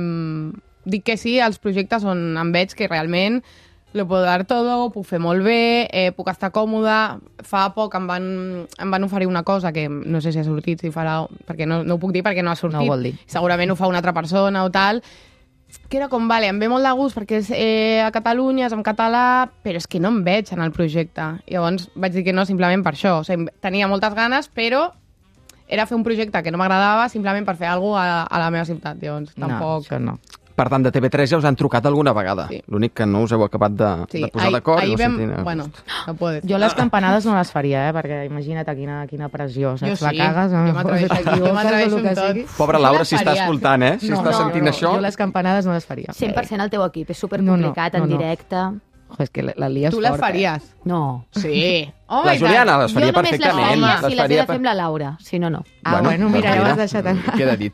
dic que sí als projectes on em veig que realment lo puedo dar todo, puc fer molt bé, eh, puc estar còmoda. Fa poc em van, em van oferir una cosa que no sé si ha sortit, si farà, perquè no, no ho puc dir perquè no ha sortit. No ho vol dir. Segurament ho fa una altra persona o tal, que era com, vale, em ve molt de gust perquè és eh, a Catalunya, és en català, però és que no em veig en el projecte. Llavors vaig dir que no simplement per això. O sigui, tenia moltes ganes, però era fer un projecte que no m'agradava simplement per fer alguna cosa a, a la meva ciutat. Llavors, tampoc... No, això no. Per tant, de T V tres ja us han trucat alguna vegada. Sí. L'únic que no us heu acabat de, Sí, de posar ahir- d'acord. ahir no vam... sentim- Bueno, no puedo Jo les campanades no les faria, eh? Perquè imagina't quina, quina pressió. Saps? Jo La sí. cagues, no? Jo m'atreveixo aquí, jo T'equivoques m'atreveixo o el que en tot. sigui. Pobra Tu Laura, les si està faries? escoltant, eh? Si No, està no, sentint no, això... Jo les campanades no les faria. cent per cent el teu equip, és No, no, supercomplicat, no, en no. directe. Jo, és que la, la lies Tu les fort, faries? Eh? No. Sí. Home, La i tant. Juliana les faria Jo només les perfectament. faria les si les he faria de fer amb la Laura, si no, no. Ah, bueno, mira, ja ho has deixat anar. Queda dit.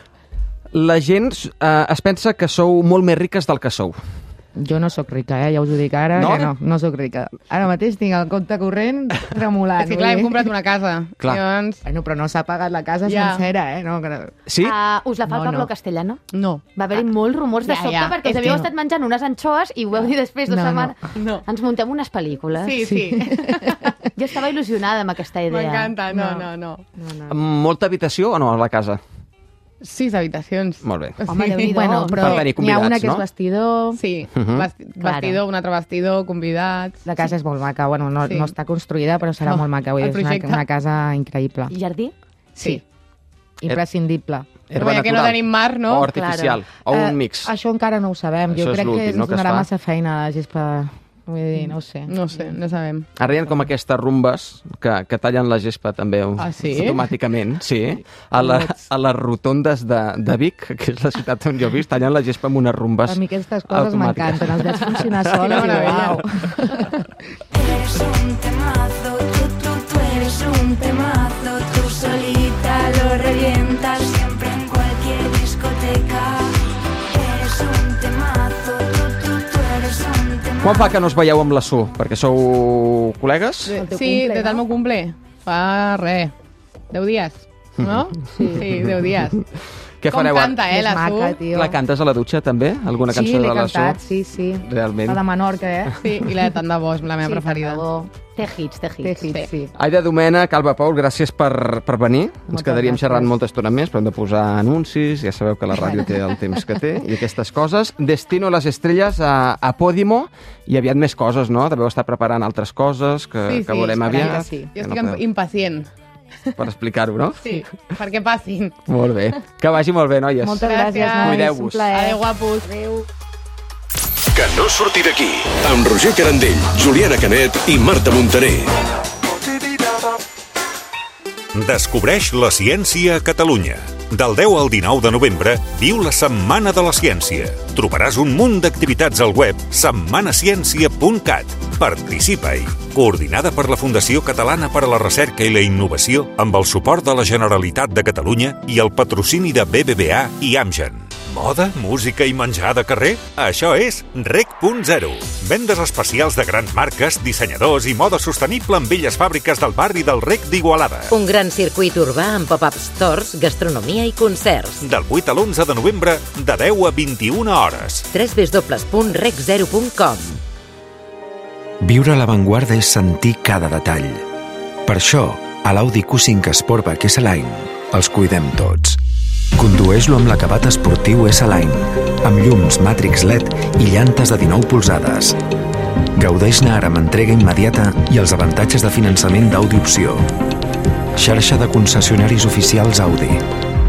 La gent eh, es pensa que sou molt més riques del que sou. Jo no sóc rica, eh? Ja us ho dic ara, No? que no, no sóc rica. Ara mateix tinc el compte corrent tremolant. És que clar, hem comprat una casa. Clar. Llavors... Bueno, però no s'ha pagat la casa Ja. sencera, eh? No, que... Sí? Uh, us la fa el No, Pablo no. Castellano? No. Va haver-hi molts rumors de Ja, sobte ja. perquè us És havíeu que no. estat menjant unes anxoes i ho veu dir després dues No, no. setmanes. No. Ens muntem unes pel·lícules. Sí, sí. Jo estava il·lusionada amb aquesta idea. M'encanta. No, no, no. no, no. Amb molta habitació o no a la casa? Sis habitacions. Molt bé. Home, Déu-n'hi-do. Bueno, però Per tenir n'hi ha una convidats, que és no? vestidor. Sí, Uh -huh. Vesti vestidor, un altre vestidor, convidats... La casa és molt maca. Bueno, no, Sí. no està construïda, però serà No, molt maca. Vull dir, el és una, projecte. una casa increïble. I jardí? Sí. Imprescindible. Herba Ja que no natural. tenim mar, no? O artificial. O Eh, un mix. Això encara no ho sabem. Això jo és crec que l'últim, ens no, que es donarà fa. massa feina a la gespa Vull dir, no ho sé. No ho sé, no sabem. Ara hi ha com aquestes rumbes que, que tallen la gespa també Ah, sí? automàticament. Sí. A, la, a les rotondes de, de Vic, que és la ciutat on jo he vist, tallen la gespa amb unes rumbes A mi aquestes coses m'encanten, els veig funcionar soles i uau. Eres un temazo, tú, tú, tú eres un temazo, tú solita lo revientas siempre en cualquier discoteca. Eres un temazo, tú, tú, tú eres un temazo. Quan fa que no us veieu amb la Su? Perquè sou col·legues? Sí, des del meu cumple. Fa res. Deu dies, no? Sí, sí deu dies. Què Com fareu? canta, eh, la Su? maca, tio. La cantes a la dutxa, també? Alguna Sí, cançó l'he de la Su? cantat, sí, sí. Realment. La de Menorca, eh? Sí, i la de Tant de Bosch, la meva Sí, preferida. Tant de Bo. Té hits, té hits. Té hits, sí. Aida Domènech, Alba Paul, gràcies per, per venir. Ens Moltes quedaríem gràcies. xerrant molta estona més, però hem de posar anuncis, ja sabeu que la ràdio té el temps que té, i aquestes coses. Destino a les estrelles a, a Podimo, i aviat més coses, no? Deveu estar preparant altres coses que, Sí, sí, que veurem esperem aviat. que sí. Jo que no estic podeu- impacient. Per explicar-ho, no? Sí, perquè passin. Molt bé. Que vagi molt bé, noies. Moltes gràcies, nois. Cuideu-vos. Un plaer. Adéu, guapos. Adéu. Que no surti d'aquí, amb Roger Carandell, Juliana Canet i Marta Montaner. Descobreix la ciència a Catalunya. Del deu al dinou de novembre, viu la Setmana de la Ciència. Trobaràs un munt d'activitats al web setmana ciència punt cat. Participa-hi. Coordinada per la Fundació Catalana per a la Recerca i la Innovació, amb el suport de la Generalitat de Catalunya i el patrocini de B B V A i Amgen. Moda, música i menjar de carrer? Això és Rec punt zero. Vendes especials de grans marques, dissenyadors i moda sostenible en velles fàbriques del barri del Rec d'Igualada. Un gran circuit urbà amb pop-up stores, gastronomia i concerts. Del vuit a l'onze de novembre, de deu a vint-i-una hores. w w w punt rec zero punt com. Viure a l'avantguarda és sentir cada detall. Per això, a l'Audi Q cinc Sportback S-Line els cuidem tots. Condueix-lo amb l'acabat esportiu S-Line, amb llums Matrix L E D i llantes de dinou polzades. Gaudeix-ne ara amb entrega immediata i els avantatges de finançament d'Audi Opció. Xarxa de concessionaris oficials Audi.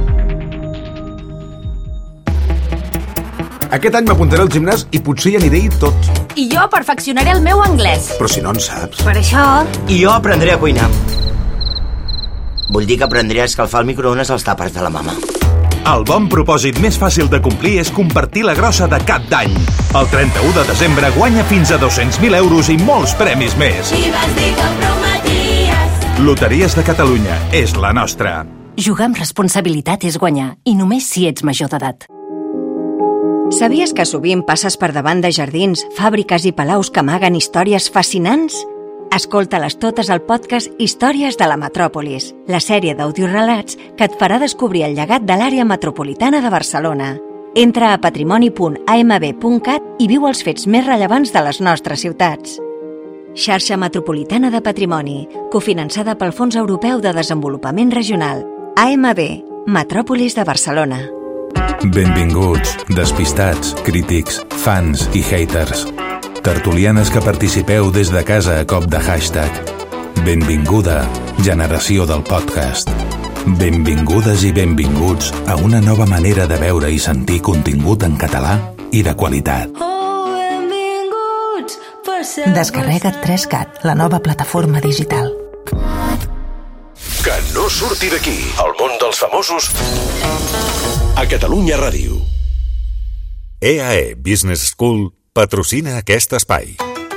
Aquest any m'apuntaré al gimnàs i potser hi aniré-hi tot. I jo perfeccionaré el meu anglès. Però si no en saps. Per això... I jo aprendré a cuinar. Vull dir que aprendré a escalfar el microones als tàpers de la mama. El bon propòsit més fàcil de complir és compartir la grossa de cap d'any. El trenta-u de desembre guanya fins a dos-cents mil euros i molts premis més. I vas dir que ho prometies. Loteries de Catalunya és la nostra. Jugar amb responsabilitat és guanyar, i només si ets major d'edat. Sabies que sovint passes per davant de jardins, fàbriques i palaus que amaguen històries fascinants? Escolta-les totes al podcast Històries de la Metròpolis, la sèrie d'audiorelats que et farà descobrir el llegat de l'àrea metropolitana de Barcelona. Entra a patrimoni punt a m b punt cat i viu els fets més rellevants de les nostres ciutats. Xarxa Metropolitana de Patrimoni, cofinançada pel Fons Europeu de Desenvolupament Regional. A M B, Metròpolis de Barcelona. Benvinguts, despistats, crítics, fans i haters. Tertulianes que participeu des de casa a cop de hashtag. Benvinguda, generació del podcast. Benvingudes i benvinguts a una nova manera de veure i sentir contingut en català i de qualitat. Oh, benvinguts per ser... Descarrega't tres cat, la nova plataforma digital. Que no surti d'aquí, el món dels famosos a Catalunya Ràdio. E A E Business School patrocina aquest espai.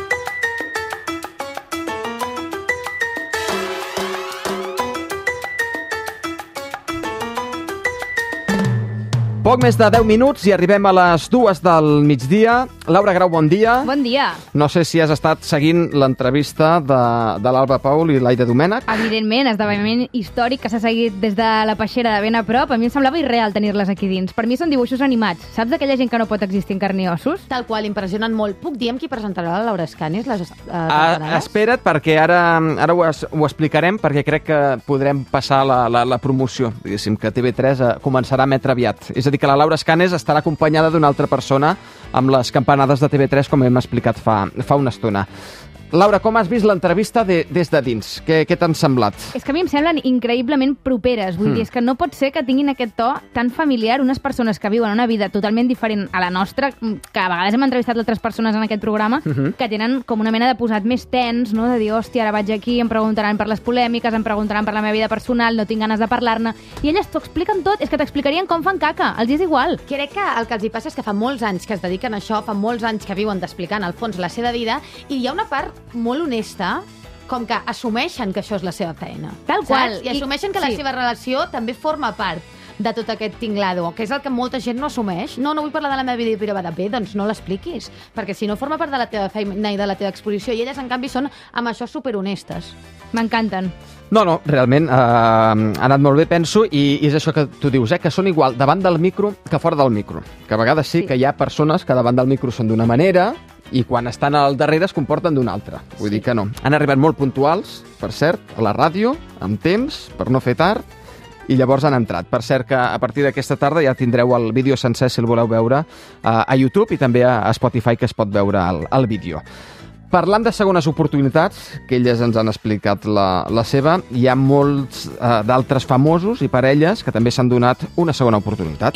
Poc més de deu minuts i arribem a les dues del migdia. Laura Grau, bon dia. Bon dia. No sé si has estat seguint l'entrevista de, de l'Alba Paul i l'Aida Domènech. Evidentment, esdeveniment històric que s'ha seguit des de la peixera de ben a prop. A mi em semblava irreal tenir-les aquí dins. Per mi són dibuixos animats. Saps d'aquella gent que no pot existir en carn i ossos? Tal qual, impressionen molt. Puc dir amb qui presentarà la Laura Escanes, les uh, Ah, espera't, perquè ara, ara ho, es, ho explicarem, perquè crec que podrem passar la, la, la promoció. Diguéssim que T V tres eh, començarà a emetre aviat. És a dir, que la Laura Escanes estarà acompanyada d'una altra persona amb les campanades de T V tres, com hem explicat fa, fa una estona. Laura, com has vist l'entrevista de, des de dins? Què, què t'han semblat? És que a mi em semblen increïblement properes. Vull Mm. dir, és que no pot ser que tinguin aquest to tan familiar unes persones que viuen una vida totalment diferent a la nostra, que a vegades hem entrevistat altres persones en aquest programa, Mhm. que tenen com una mena de posat més tens, no? De dir, hòstia, ara vaig aquí, em preguntaran per les polèmiques, em preguntaran per la meva vida personal, no tinc ganes de parlar-ne. I elles t'ho expliquen tot, és que t'explicarien com fan caca, els és igual. Crec que el que els hi passa és que fa molts anys que es dediquen a això, fa molts anys que viuen d'explicar, al fons, la seva vida, i hi ha una part molt honesta, com que assumeixen que això és la seva feina. Tal qual. I assumeixen que la sí. seva relació també forma part de tot aquest tinglado, que és el que molta gent no assumeix. No, no vull parlar de la meva vida privada. Bé, doncs no l'expliquis, perquè si no forma part de la teva feina i de la teva exposició, i elles, en canvi, són amb això superhonestes. M'encanten. No, no, realment eh, ha anat molt bé, penso, i, i és això que tu dius, eh, que són igual davant del micro que fora del micro. Que a vegades sí, sí. que hi ha persones que davant del micro són d'una manera i quan estan al darrere es comporten d'una altra. Vull sí. dir que no. Han arribat molt puntuals, per cert, a la ràdio, amb temps, per no fer tard, i llavors han entrat. Per cert que a partir d'aquesta tarda ja tindreu el vídeo sencer si el voleu veure eh, a YouTube i també a Spotify, que es pot veure el, el vídeo. Parlant de segones oportunitats, que elles ens han explicat la, la seva, hi ha molts eh, d'altres famosos i parelles que també s'han donat una segona oportunitat.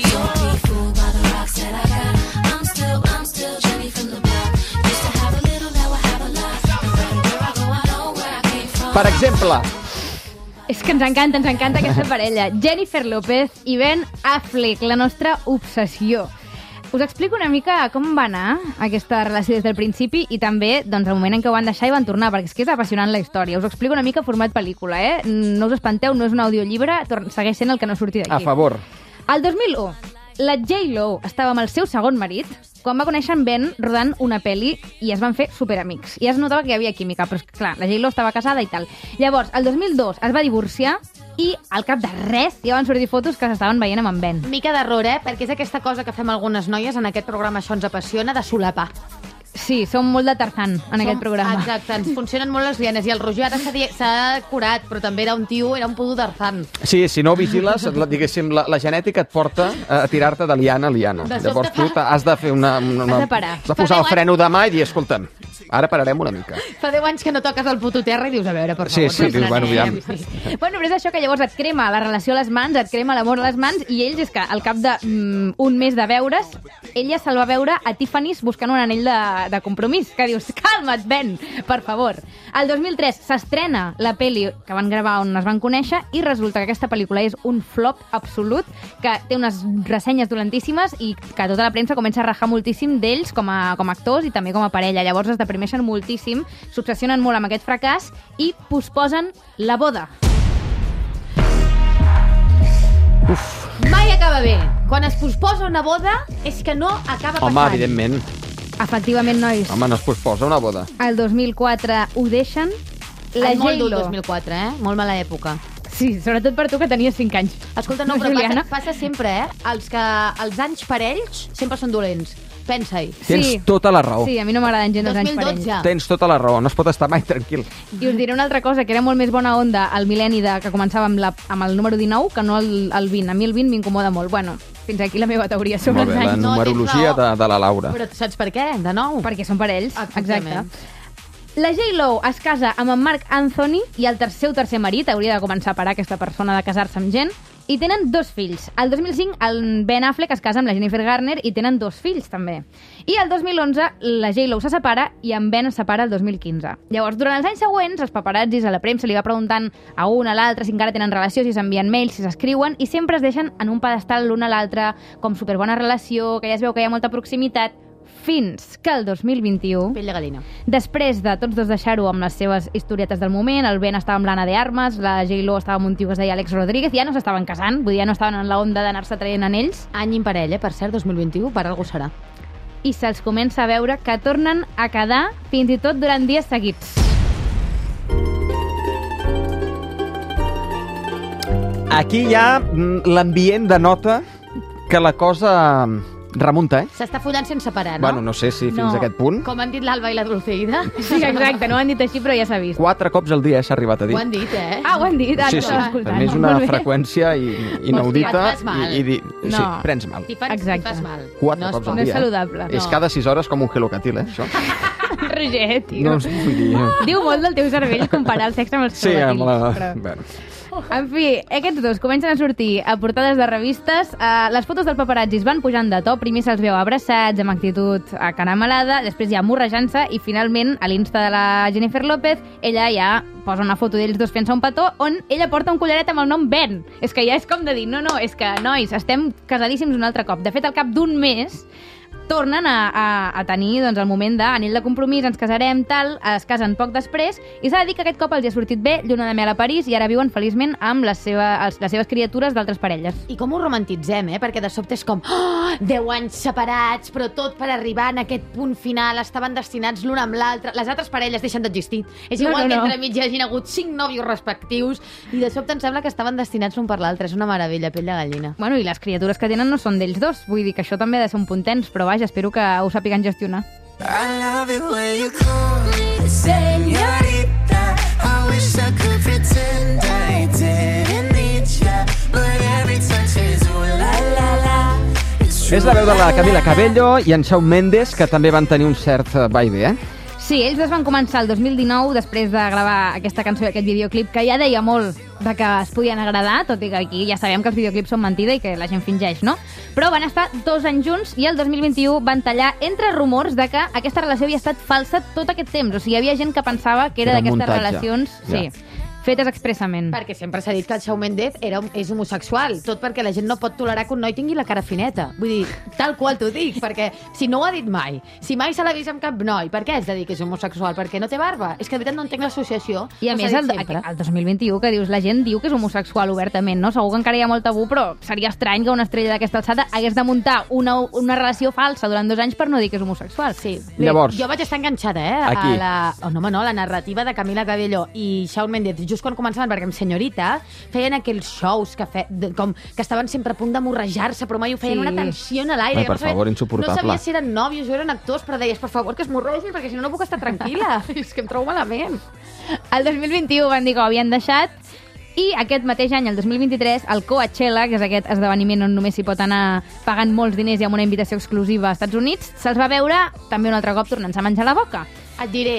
Per exemple... És que ens encanta, ens encanta aquesta parella. Jennifer López i Ben Affleck, la nostra obsessió. Us explico una mica com va anar aquesta relació des del principi i també doncs, el moment en què ho van deixar i van tornar, perquè és que és apassionant la història. Us explico una mica format pel·lícula, eh? No us espanteu, no és un audiollibre, segueix sent el que no surti d'aquí. A favor. El dos mil u, la J-Lo estava amb el seu segon marit quan va conèixer en Ben rodant una pel·li i es van fer superamics. I es notava que hi havia química, però clar, la J-Lo estava casada i tal. Llavors, el dos mil dos es va divorciar i al cap de res ja van sortir fotos que s'estaven veient amb en Ben. Mica d'error, eh? Perquè és aquesta cosa que fem algunes noies en aquest programa, això ens apassiona, de solapar. Sí, som molt de Tarzan en som, aquest programa. Exacte, ens funcionen molt les lianes. I el Roger ara s'ha curat, però també era un tio, era un puto Tarzan. Sí, si no vigiles, la, diguéssim, la, la genètica et porta a tirar-te de liana a liana. De Llavors tu fa... has de fer una... una, una has de parar. Has de posar el freno de mà i dir, escolta'm, ara pararem una mica. Fa deu anys que no toques el puto terra i dius, a veure, per Sí, favor. sí, dius, bueno, aviam. Sí. Bueno, però és això que llavors et crema la relació a les mans, et crema l'amor a les mans, i ells és que al cap d'un mm, mes de veure's, ella se'l va veure a Tiffany's buscant un anell de, de compromís, que dius, calma't, Ben, per favor. El dos mil tres s'estrena la pel·li que van gravar on es van conèixer i resulta que aquesta pel·lícula és un flop absolut, que té unes ressenyes dolentíssimes i que tota la premsa comença a rajar moltíssim d'ells com a, com a actors i també com a parella. Llavors es deprimeixen moltíssim, s'obsessionen molt amb aquest fracàs i posposen la boda. Uf. Mai acaba bé. Quan es posposa una boda és que no acaba passant. Home, evidentment. Efectivament, nois. Home, no es posposa una boda. El dos mil quatre ho deixen. La Ai, molt dur el J-Lo. dos mil quatre, eh? Molt mala època. Sí, sobretot per tu, que tenies cinc anys. Escolta, no, però passa, passa sempre, eh? Els, que, els anys parells sempre són dolents. Pensa-hi. Tens Sí. tota la raó. Sí, a mi no m'agraden gens els anys dos mil dotze. parells. Tens tota la raó, no es pot estar mai tranquil. I us diré una altra cosa, que era molt més bona onda el mil·lenni de, que començava amb, la, amb el número dinou que no el, el vint. A mi el vint m'incomoda molt. Bueno, fins aquí la meva teoria sobre Molt bé, els la anys. numerologia de, de la Laura. Però saps per què? De nou. Perquè són parells, Exactament. exacte. La J-Lo es casa amb en Marc Anthony i el ter seu tercer marit, hauria de començar a parar aquesta persona de casar-se amb gent, i tenen dos fills. El dos mil cinc el Ben Affleck es casa amb la Jennifer Garner i tenen dos fills també. I el dos mil onze la J-Lo se separa i en Ben es separa el dos mil quinze. Llavors, durant els anys següents, els paparazzis a la premsa li va preguntant a un a l'altre si encara tenen relació, si s'envien mails, si s'escriuen, i sempre es deixen en un pedestal l'un a l'altre com superbona relació, que ja es veu que hi ha molta proximitat, fins que el dos mil vint-i-u, Pell de gallina. després de tots dos deixar-ho amb les seves historietes del moment, el Ben estava amb l'Anna de Armas, la J-Lo estava amb un tio que es deia Alex Rodríguez, ja no s'estaven casant, vull dir, ja no estaven en la onda d'anar-se traient anells. Any imparell, eh? Per cert, dos mil vint-i-u, per algú serà. I se'ls comença a veure que tornen a quedar fins i tot durant dies seguits. Aquí hi ha mm, l'ambient de nota que la cosa remunta, eh? S'està follant sense parar, no? Bueno, no sé si fins No. a aquest punt. Com han dit l'Alba i la Dulceida. Sí, exacte, no ho han dit així, però ja s'ha vist. Quatre cops al dia s'ha arribat a dir. Ho han dit, eh? Ah, ho han dit, ah, Sí, no sí, estava escoltant. també és una Molt bé. freqüència i- inaudita Et fas mal. i, i dir, sí, No. prens mal. T'hi fas, Exacte. t'hi fas mal. Quatre no es cops pot. al No és dia. saludable. És No. cada sis hores com un gelocatil, eh, això. Roger, tio. No us vull dir. Diu molt del teu cervell comparar el sexe amb els Sí, amb la... Però... Bueno. En fi, aquests dos comencen a sortir a portades de revistes. Uh, les fotos del paparazzi van pujant de to. Primer se'ls veu abraçats, amb actitud acanamalada, després ja morrejant-se, i finalment, a l'Insta de la Jennifer López, ella ja posa una foto d'ells dos fent-se un petó, on ella porta un collaret amb el nom Ben. És que ja és com de dir, no, no, és que, nois, estem casadíssims un altre cop. De fet, al cap d'un mes, tornen a, a, a tenir doncs, el moment d'anell de compromís, ens casarem, tal, es casen poc després, i s'ha de dir que aquest cop els hi ha sortit bé, lluna de mel a París, i ara viuen feliçment amb les, seva, els, les seves criatures d'altres parelles. I com ho romantitzem, eh? Perquè de sobte és com oh, deu anys separats, però tot per arribar en aquest punt final, estaven destinats l'un amb l'altre, les altres parelles deixen d'existir. És igual no, no, que entre mig hi hagin hagut cinc nòvios respectius, i de sobte em sembla que estaven destinats l'un per l'altre. És una meravella, pell de gallina. Bueno, i les criatures que tenen no són d'ells dos, vull dir que això també ha de ser un punt tens, però vaja, espero que ho sàpiguen gestionar. I love it when you call me señorita. I wish I could pretend I didn't need ya, but every touch is ooh la la la. És la veu de la Camila Cabello i en Shawn Mendes, que també van tenir un cert va i bé, eh? Sí, ells es van començar el dos mil dinou després de gravar aquesta cançó i aquest videoclip que ja deia molt de que es podien agradar, tot i que aquí ja sabem que els videoclips són mentida i que la gent fingeix, no? Però van estar dos anys junts i el dos mil vint-i-u van tallar entre rumors de que aquesta relació havia estat falsa tot aquest temps. O sigui, hi havia gent que pensava que era, era d'aquestes relacions... Sí. Ja. Fetes expressament. Perquè sempre s'ha dit que el Shawn Mendes era, és homosexual, tot perquè la gent no pot tolerar que un noi tingui la cara fineta. Vull dir, tal qual t'ho dic, perquè si no ho ha dit mai, si mai se l'ha vist amb cap noi, per què has de dir que és homosexual? Perquè no té barba? És que de veritat no entenc l'associació. I a no més, el, el dos mil vint-i-u, que dius, la gent diu que és homosexual obertament, no? Segur que encara hi ha molt tabú, però seria estrany que una estrella d'aquesta alçada hagués de muntar una, una relació falsa durant dos anys per no dir que és homosexual. Sí. Llavors... Jo vaig estar enganxada, eh? Aquí. A la... Oh, no, home, no, la narrativa de Camila Cabello i Shawn Mendes, just quan començaven, perquè amb Senyorita feien aquells shows que, fe... de, com, que estaven sempre a punt de morrejar-se, però mai ho feien, sí. Una tensió a l'aire. Ai, per no favor, insuportable. No sabia si eren nòvios o eren actors, però deies, per favor, que es morregin, perquè si no, no puc estar tranquil·la. És que em trobo malament. El dos mil vint-i-u van dir que ho havien deixat, i aquest mateix any, el dos mil vint-i-tres, el Coachella, que és aquest esdeveniment on només s'hi pot anar pagant molts diners i amb una invitació exclusiva als Estats Units, se'ls va veure també un altre cop tornant-se a menjar la boca. Et diré,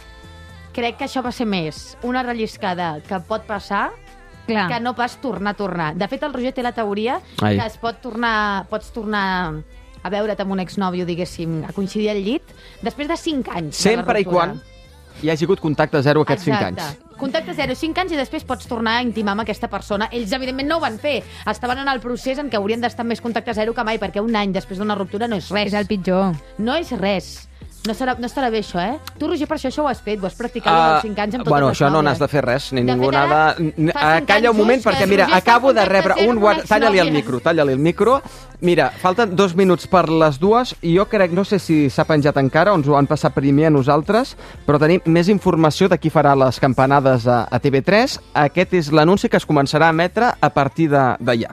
crec que això va ser més una relliscada que pot passar Clar. Que no pas tornar a tornar. De fet, el Roger té la teoria Ai. Que es pot tornar, pots tornar a veure't amb un exnòvio, diguéssim, a coincidir al llit, després de cinc anys. Sempre i quan hi hagi hagut contacte zero aquests cinc anys. Contacte zero, cinc anys, i després pots tornar a intimar amb aquesta persona. Ells, evidentment, no ho van fer. Estaven en el procés en què haurien d'estar més contacte zero que mai, perquè un any després d'una ruptura no és res. És el pitjor. No és res. No, serà, no estarà bé, això, eh? Tu, Roger, per això això ho has fet, ho has practicat uh, durant cinc anys amb totes bueno, les això no n'has de fer res, ni ningú n'ha de... Uh, calla un moment, perquè, mira, acabo de rebre un... Guard... Talla-li el micro, talla-li el micro. Mira, falten dos minuts per les dues, i jo crec, no sé si s'ha penjat encara, o ens ho han passat primer a nosaltres, però tenim més informació de qui farà les campanades a, a T V tres. Aquest és l'anunci que es començarà a emetre a partir d'allà.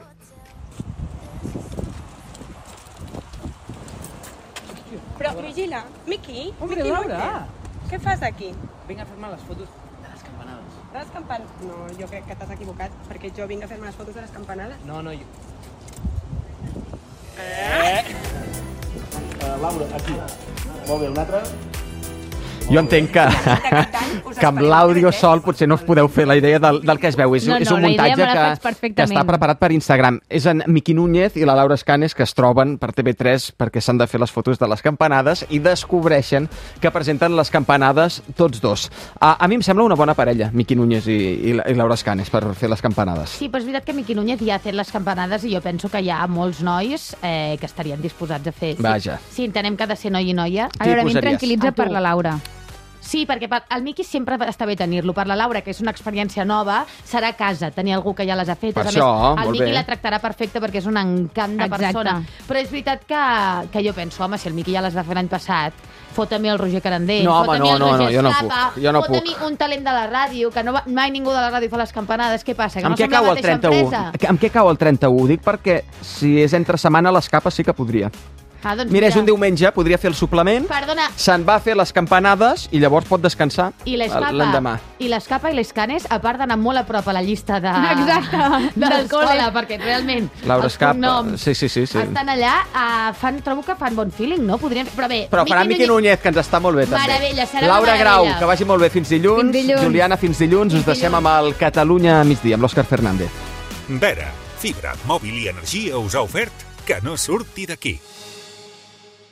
Però vigila, Miqui, Hombre, Laura! Què fas aquí? Vinc a fer-me les fotos de les campanades. De les campanades? No, jo crec que t'has equivocat, perquè jo vinc a fer-me les fotos de les campanades. No, no, jo... Eh! Uh, Laura, aquí. Molt bé, un altre... Jo entenc que, que amb l'àudio sol potser no us podeu fer la idea del, del que es veu. És, no, no, és un muntatge que, que està preparat per Instagram. És en Miqui Núñez i la Laura Escanes que es troben per T V tres perquè s'han de fer les fotos de les campanades i descobreixen que presenten les campanades tots dos. A, a mi em sembla una bona parella, Miqui Núñez i, i, i Laura Escanes, per fer les campanades. Sí, però és veritat que Miqui Núñez ja ha fet les campanades i jo penso que hi ha molts nois eh, que estarien disposats a fer. Vaja. Sí, sí, entenem que ha de ser noi i noia. A veure, a mi em tranquil·litza per la Laura. Sí, perquè per, el Miqui sempre està bé tenir-lo. Per la Laura, que és una experiència nova, serà a casa, tenir algú que ja les ha fetes. Per a això, més, el molt Miqui bé. la tractarà perfecte perquè és un encant de Exacte. persona. Però és veritat que, que jo penso, home, si el Miqui ja les va fer l'any passat, fota-mi el Roger Carandell, No, home, fota-mi no, el no, Roger no, jo no Esclapa, puc, jo no fota-mi un talent de la ràdio, que no va, mai ningú de la ràdio fa les campanades. Què passa? Que Amb no què som la cau el mateixa trenta-u? empresa? Amb què cau el trenta-u? Ho dic perquè si és entre setmana, l'escapa sí que podria. Ah, doncs Mira, és mira. un diumenge, podria fer el suplement, Perdona, se'n va a fer les campanades i llavors pot descansar i l'escapa, l'endemà. i l'escapa i l'Escanes, a part d'anar molt a prop a la llista de, Exacte, de del l'escola, perquè realment Laura els Escapa, cognoms sí, sí, sí. sí. estan allà, uh, fan, trobo que fan bon feeling, no? Podrien... Però bé, Però farà Miqui Núñez, que ens està molt bé, també. Meravella, serà Laura una Grau, meravella. que vagi molt bé fins dilluns. Fins dilluns. Juliana, fins dilluns. Us deixem amb el Catalunya a migdia, amb l'Òscar Fernández. Vera, fibra, mòbil i energia us ha ofert Que no surti d'aquí.